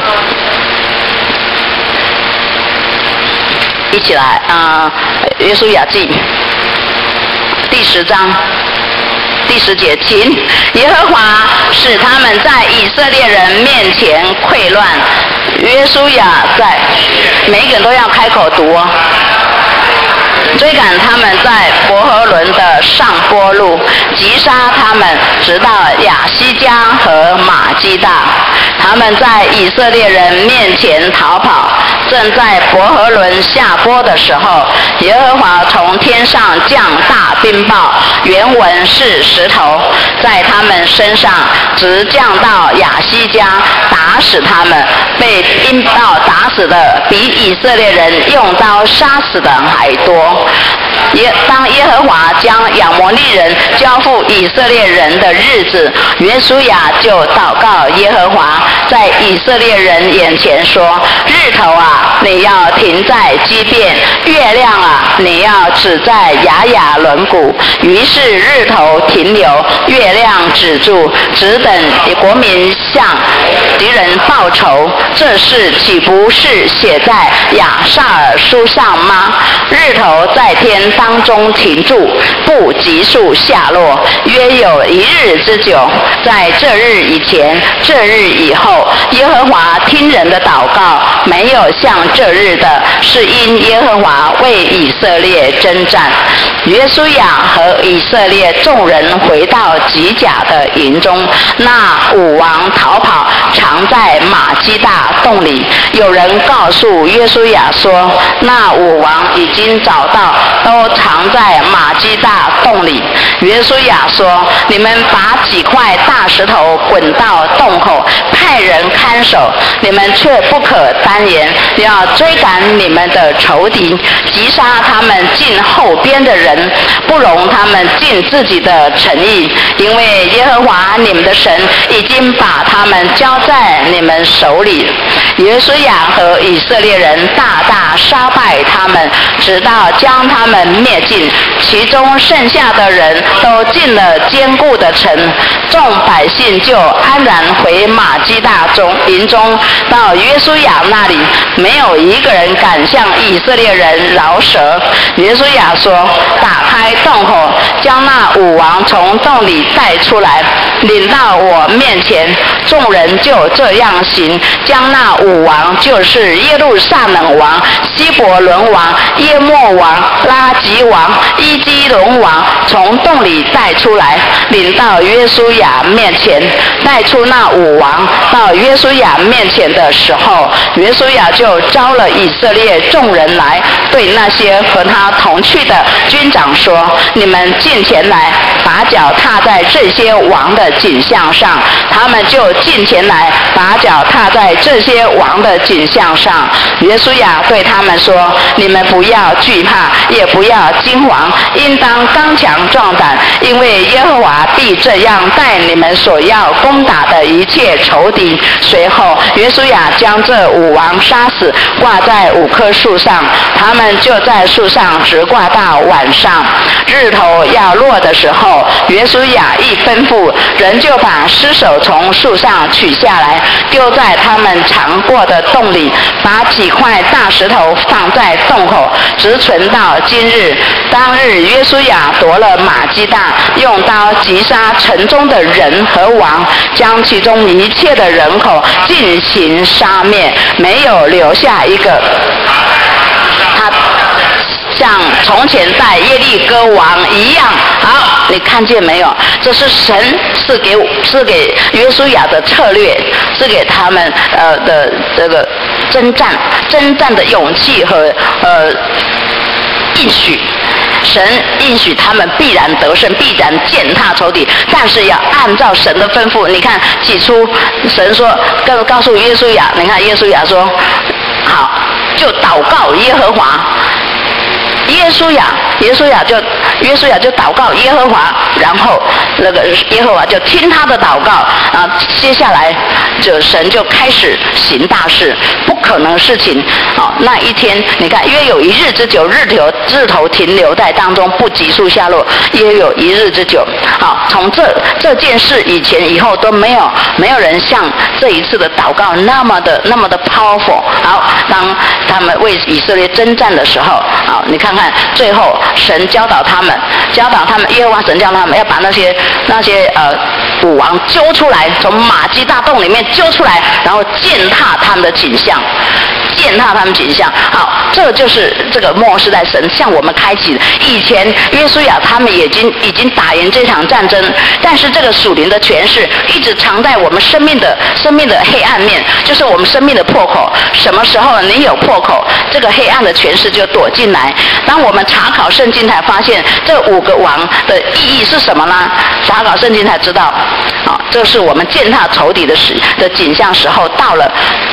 一起来啊！约书亚记第十章。第十节，请耶和华使他们在以色列人面前溃乱。约书亚在，每一个人都要开口读哦。追赶他们在伯和伦的上坡路，击杀他们，直到亚西加和马基大。他们在以色列人面前逃跑，正在伯和伦下坡的时候，耶和华从天上降大冰雹，原文是石头，在他们身上直降到亚西加，打死他们。被冰雹打死的比以色列人用刀杀死的还多。 耶，当耶和华将亚摩利人交付以色列人的日子，约书亚就祷告耶和华，在以色列人眼前说：日头啊，你要停在基遍；月亮啊，你要止在雅雅伦谷。于是日头停留，月亮止住，只等国民向敌人报仇。这事岂不是写在亚萨尔书上吗？日头在天当中停住，不急速下落，约有一日之久。在这日以前，这日以后，耶和华听人的祷告，没有像这日的，是因耶和华为以色列征战。约书亚和以色列众人回到吉甲的营中，那五王逃跑，藏在马基大洞里。有人告诉约书亚说，那五王已经找到，都藏在马基大洞里。约书亚说，你们把几块大石头滚到洞口，派人看守，你们却不可单言，要追赶你们的仇敌，击杀他们进后边的人，不容他们尽自己的诚意，因为耶和华你们的神已经把他们交在你们手里。约书亚和以色列人大大杀败他们，直到将他们灭尽，其中剩下的人都进了坚固的城。众百姓就安然回马基大中营中，到约书亚那里，没有一个人敢向以色列人饶舌。约书亚说，打开洞口，将那五王从洞里带出来，领到我面前。众人就这样行，将那五王，就是耶路撒冷王、希伯伦王、耶莫王、拉吉王、伊基伦王，从洞里带出来，领到约书亚面前。带出那五王到约书亚面前的时候，约书亚就招了以色列众人来，对那些和他同去的军长说，你们进前来，把脚踏在这些王的颈项上。他们就进前来，把脚踏在这些王的颈项上。约书亚对他们说，你们不要惧怕，也不要惊惶，应当刚强壮胆，因为耶和华必这样待你们所要攻打的一切仇敌。随后约书亚将这五王杀死，挂在五棵树上，他们就在树上直挂到晚上。日头要落的时候，约书亚一吩咐，人就把尸首从树上取下来，丢在他们常过的洞里，把几块大石头放在洞口，直存到今日。当日约书亚夺了马基大，用刀击杀城中的人和王，将其中一切的人口进行杀灭，没有留下一个。他像从前在耶利哥王一样。好，你看见没有？这是神是给是给约书亚的策略，是给他们呃的这个征战征战的勇气和呃应许。神应许他们必然得胜，必然践踏仇敌，但是要按照神的吩咐。你看起初神说告告诉约书亚，你看约书亚说好，就祷告耶和华。耶稣亚，耶稣亚就约书亚就祷告耶和华，然后那个耶和华就听他的祷告啊，接下来就神就开始行大事，不可能事情啊。那一天你看，约有一日之久，日头日头停留在当中，不急速下落，约有一日之久。好，从这这件事以前以后都没有没有人像这一次的祷告那么的那么的 powerful。好，当他们为以色列征战的时候，好，你看看最后神教导他们，教导他们，耶和华神教导他们要把那些那些呃武王揪出来，从马基大洞里面揪出来，然后践踏他们的景象。践踏他们景象，好，这就是这个末世代神向我们开启的。以前约书亚他们已经已经打赢这场战争，但是这个属灵的权势一直藏在我们生命的生命的黑暗面，就是我们生命的破口。什么时候你有破口，这个黑暗的权势就躲进来。当我们查考圣经才发现这五个王的意义是什么呢？查考圣经才知道，啊，这是我们践踏仇敌的时的景象时候到了，啊。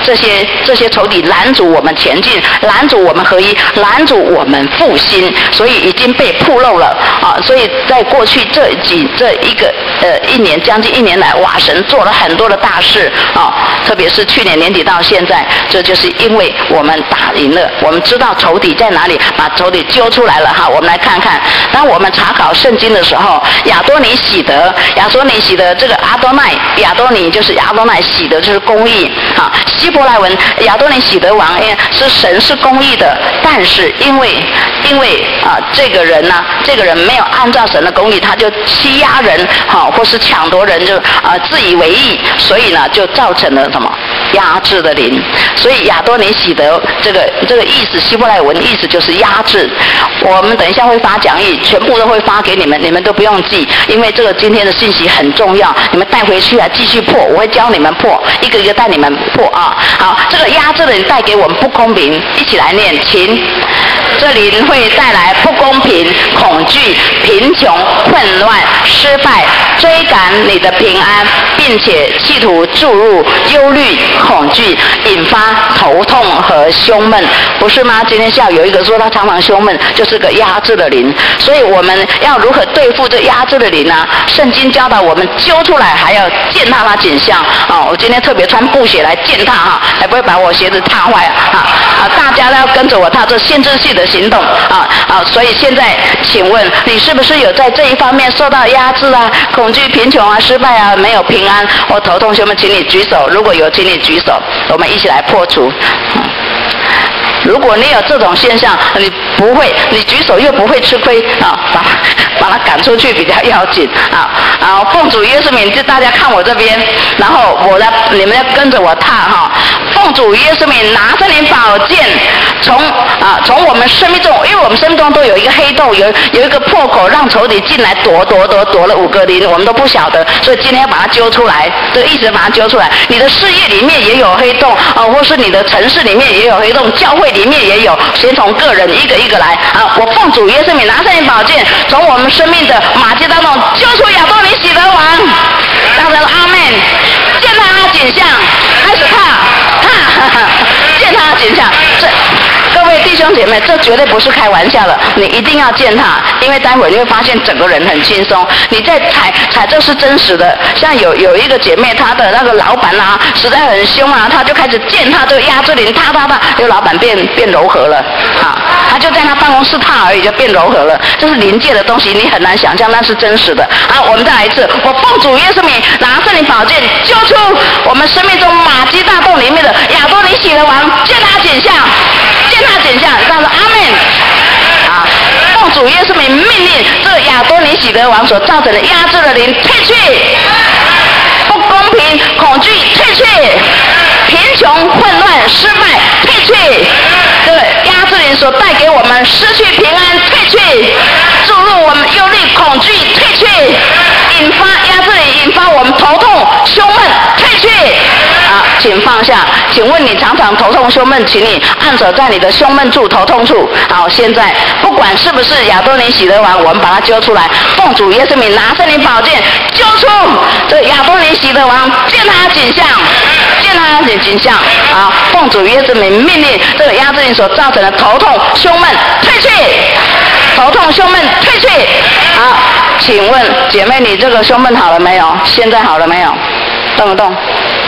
这些这些仇敌拦阻我们前进，拦阻我们合一，拦阻我们复兴，所以已经被暴露了啊！所以在过去这几这一个呃一年将近一年来，哇，神做了很多的大事啊！特别是去年年底到现在，这就是因为我们打赢了，我们知道仇敌在哪里，把仇敌揪出来了哈。我们来看看，当我们查考圣经的时候，亚多尼喜得，亚多尼喜得这个阿多奈，亚多尼就是亚多奈，喜得就是公义啊。希伯来文亚多尼喜得王，哎，是神是公义的，但是因为因为啊这个人呢、啊，这个人没有按照神的公义，他就欺压人，好、啊、或是抢夺人，就啊自以为义，所以呢就造成了什么压制的灵。所以亚多尼喜得这个这个意思，希伯来文意思就是压制。我们等一下会发讲义，全部都会发给你们，你们都不用记，因为这个今天的信息很重要，你们带回去啊继续破，我会教你们破，一个一个带你们破啊。好，这个压制的灵带给我们不公平，一起来念，请。这灵会带来不公平、恐惧、贫穷、混乱、失败，追赶你的平安，并且企图注入忧虑、恐惧，引发头痛和胸闷，不是吗？今天下午有一个说他常常胸闷，就是个压制的灵。所以我们要如何对付这压制的灵呢？圣经教导我们揪出来，还要践踏它景象啊！我今天特别穿布鞋来践踏哈，才不会把我鞋子踏坏啊！啊，大家都要跟着我踏这限制性的行动啊啊！所以现在，请问你是不是有在这一方面受到压制啊、恐惧、贫穷啊、失败啊、没有平安或头痛？兄们，请你举手。如果有，请你举手，我们一起来破除。嗯如果你有这种现象，你不会，你举手又不会吃亏啊，把把他赶出去比较要紧啊啊！奉主耶稣名，就大家看我这边，然后我的你们要跟着我踏哈。奉主耶稣名，拿着你宝剑，从啊从我们生命中，因为我们生命中都有一个黑洞，有有一个破口，让仇敌进来夺夺夺夺了五个零，我们都不晓得，所以今天要把它揪出来，这个意思把它揪出来。你的事业里面也有黑洞啊，或是你的城市里面也有黑洞，教会里面也有，先从个人一个一个来啊！我奉主耶稣名，拿上你宝剑，从我们生命的马迹当中揪出亚多尼喜得王，大家说阿们，践踏他景象，开始踏踏，践踏他景象，这。各位弟兄姐妹，这绝对不是开玩笑的，你一定要践踏，因为待会你会发现整个人很轻松。你在踩踩，这是真实的。像有有一个姐妹，她的那个老板啊，实在很凶啊，她就开始践踏这个压制灵，踏踏踏，这个老板变变柔和了啊，她就在她办公室踏而已，就变柔和了。这是灵界的东西，你很难想象，那是真实的。好，我们再来一次，我奉主耶稣名，拿圣灵宝剑，揪出我们生命中马基大洞里面的亚多尼喜得王，践踏景象。践踏景象，大家说阿们啊！奉主耶稣名命令，这个亚多尼喜得王所造成的压制的灵退去，不公平、恐惧退去，贫穷、混乱、失败退去，这个压制灵所带给我们失去平安退去，注入我们忧虑、恐惧退去，引发压制灵，引发我们头痛、胸闷退去。啊，请放下。请问你常常头痛胸闷，请你按手在你的胸闷处、头痛处。好，现在不管是不是亚多尼喜得王，我们把它揪出来。奉主耶稣名，拿圣灵宝剑，揪出这亚多尼喜得王，践踏景象，践踏景象。啊，奉主耶稣名命令，这个压制灵所造成的头痛、胸闷退去，头痛、胸闷退去。好，请问姐妹，你这个胸闷好了没有？现在好了没有？动不动？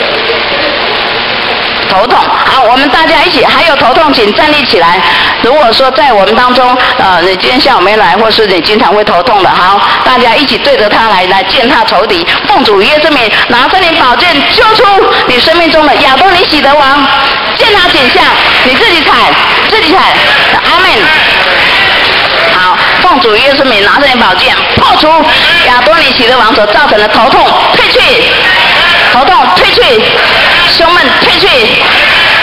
头痛，好，我们大家一起，还有头痛，请站立起来。如果说在我们当中，呃，你今天下午没来，或是你经常会头痛的，好，大家一起对着他来，来践踏仇敌。奉主耶稣名，拿圣灵宝剑，揪出你生命中的亚多尼喜得王，践踏景象，你自己踩，自己踩，阿们。好，奉主耶稣名，拿圣灵宝剑，破除亚多尼喜得王所造成的头痛，退去。头痛退去，胸闷退去，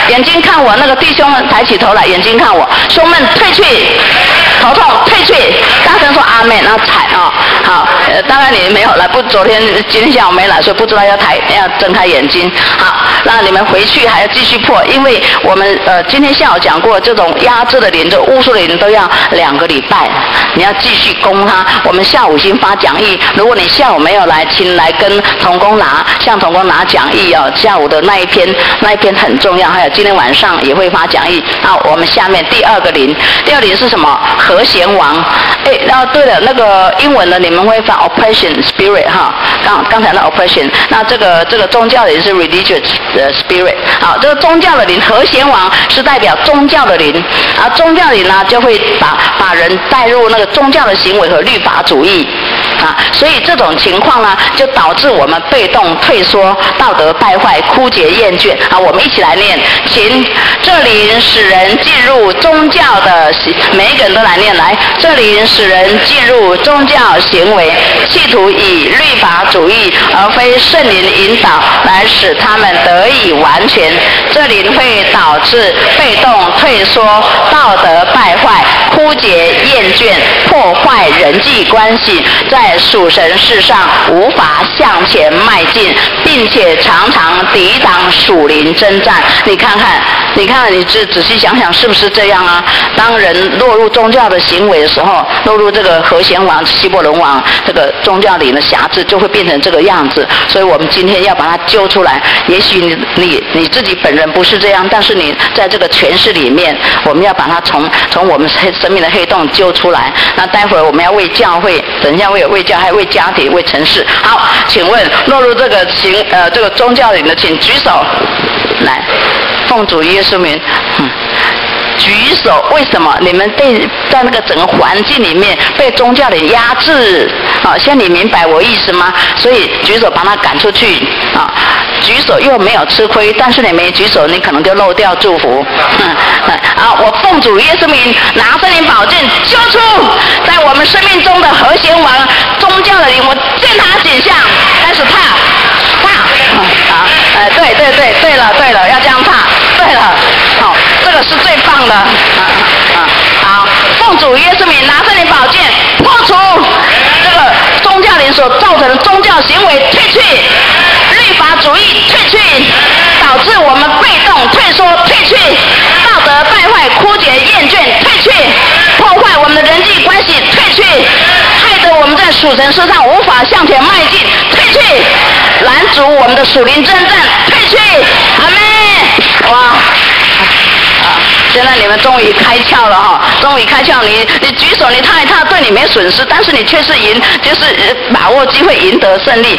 眼睛看我，那个弟兄们抬起头来，眼睛看我，胸闷退去，头痛退去，大声说阿门，然后踩啊、哦，好，呃，当然你没有来，不，昨天今天下午没来，所以不知道要抬要睁开眼睛。好，那你们回去还要继续破，因为我们呃今天下午讲过，这种压制的灵、这巫术的灵都要两个礼拜，你要继续攻它。我们下午已经发讲义，如果你下午没有来，请来跟同工拿，向同工拿讲义哦。下午的那一篇，那一篇很重要，还有今天晚上也会发讲义。好，我们下面第二个灵，第二灵是什么？和弦王。哎，然后对了，那个英文的你们会发 oppression spirit 哈，刚刚才那 oppression， 那这个这个宗教灵是 religious 的 spirit。好，这个宗教的灵和弦王是代表宗教的灵，而宗教灵呢就会把把人带入那个宗教的行为和律法主义。啊，所以这种情况呢，就导致我们被动退缩、道德败坏、枯竭厌倦。啊，我们一起来念，请这灵使人进入宗教的，每一个人都来念来。这灵使人进入宗教行为，企图以律法主义而非圣灵引导来使他们得以完全。这灵会导致被动退缩、道德败坏、枯竭厌倦、破坏人际关系，在属神世上无法向前迈进，并且常常抵挡属灵征战。你看看，你看看，你仔仔细想想，是不是这样啊？当人落入宗教的行为的时候，落入这个和弦王、希伯伦王这个宗教里的辖制，就会变成这个样子。所以我们今天要把它揪出来。也许你你你自己本人不是这样，但是你在这个诠释里面，我们要把它从从我们生命的黑洞揪出来。那待会儿我们要为教会，等一下为有为教，还有为家庭、为城市。好，请问落入这个行呃这个宗教里的，请举手来，奉主耶稣名，嗯。举手，为什么你们被在那个整个环境里面被宗教的压制？啊，现在你明白我意思吗？所以举手把他赶出去啊！举手又没有吃亏，但是你没举手，你可能就漏掉祝福。嗯，啊，我奉主耶稣名，拿圣灵宝剑揪出在我们生命中的和弦王宗教的灵，我见他景象，开始踏踏，啊，呃，对对对，对了对了，要这样踏，对了，好。这个是最棒的，啊啊！好，奉主耶稣名，拿圣灵宝剑破除这个宗教灵所造成的宗教行为，退去律法主义，退去导致我们被动退缩，退去道德败坏、枯竭厌倦，退去破坏我们的人际关系，退去害得我们在属神身上无法向前迈进，退去拦阻我们的属灵征战，退去，阿们！哇！现在你们终于开窍了哈，终于开窍。你你举手，你踏一踏，对你没损失，但是你却是赢，就是把握机会赢得胜利。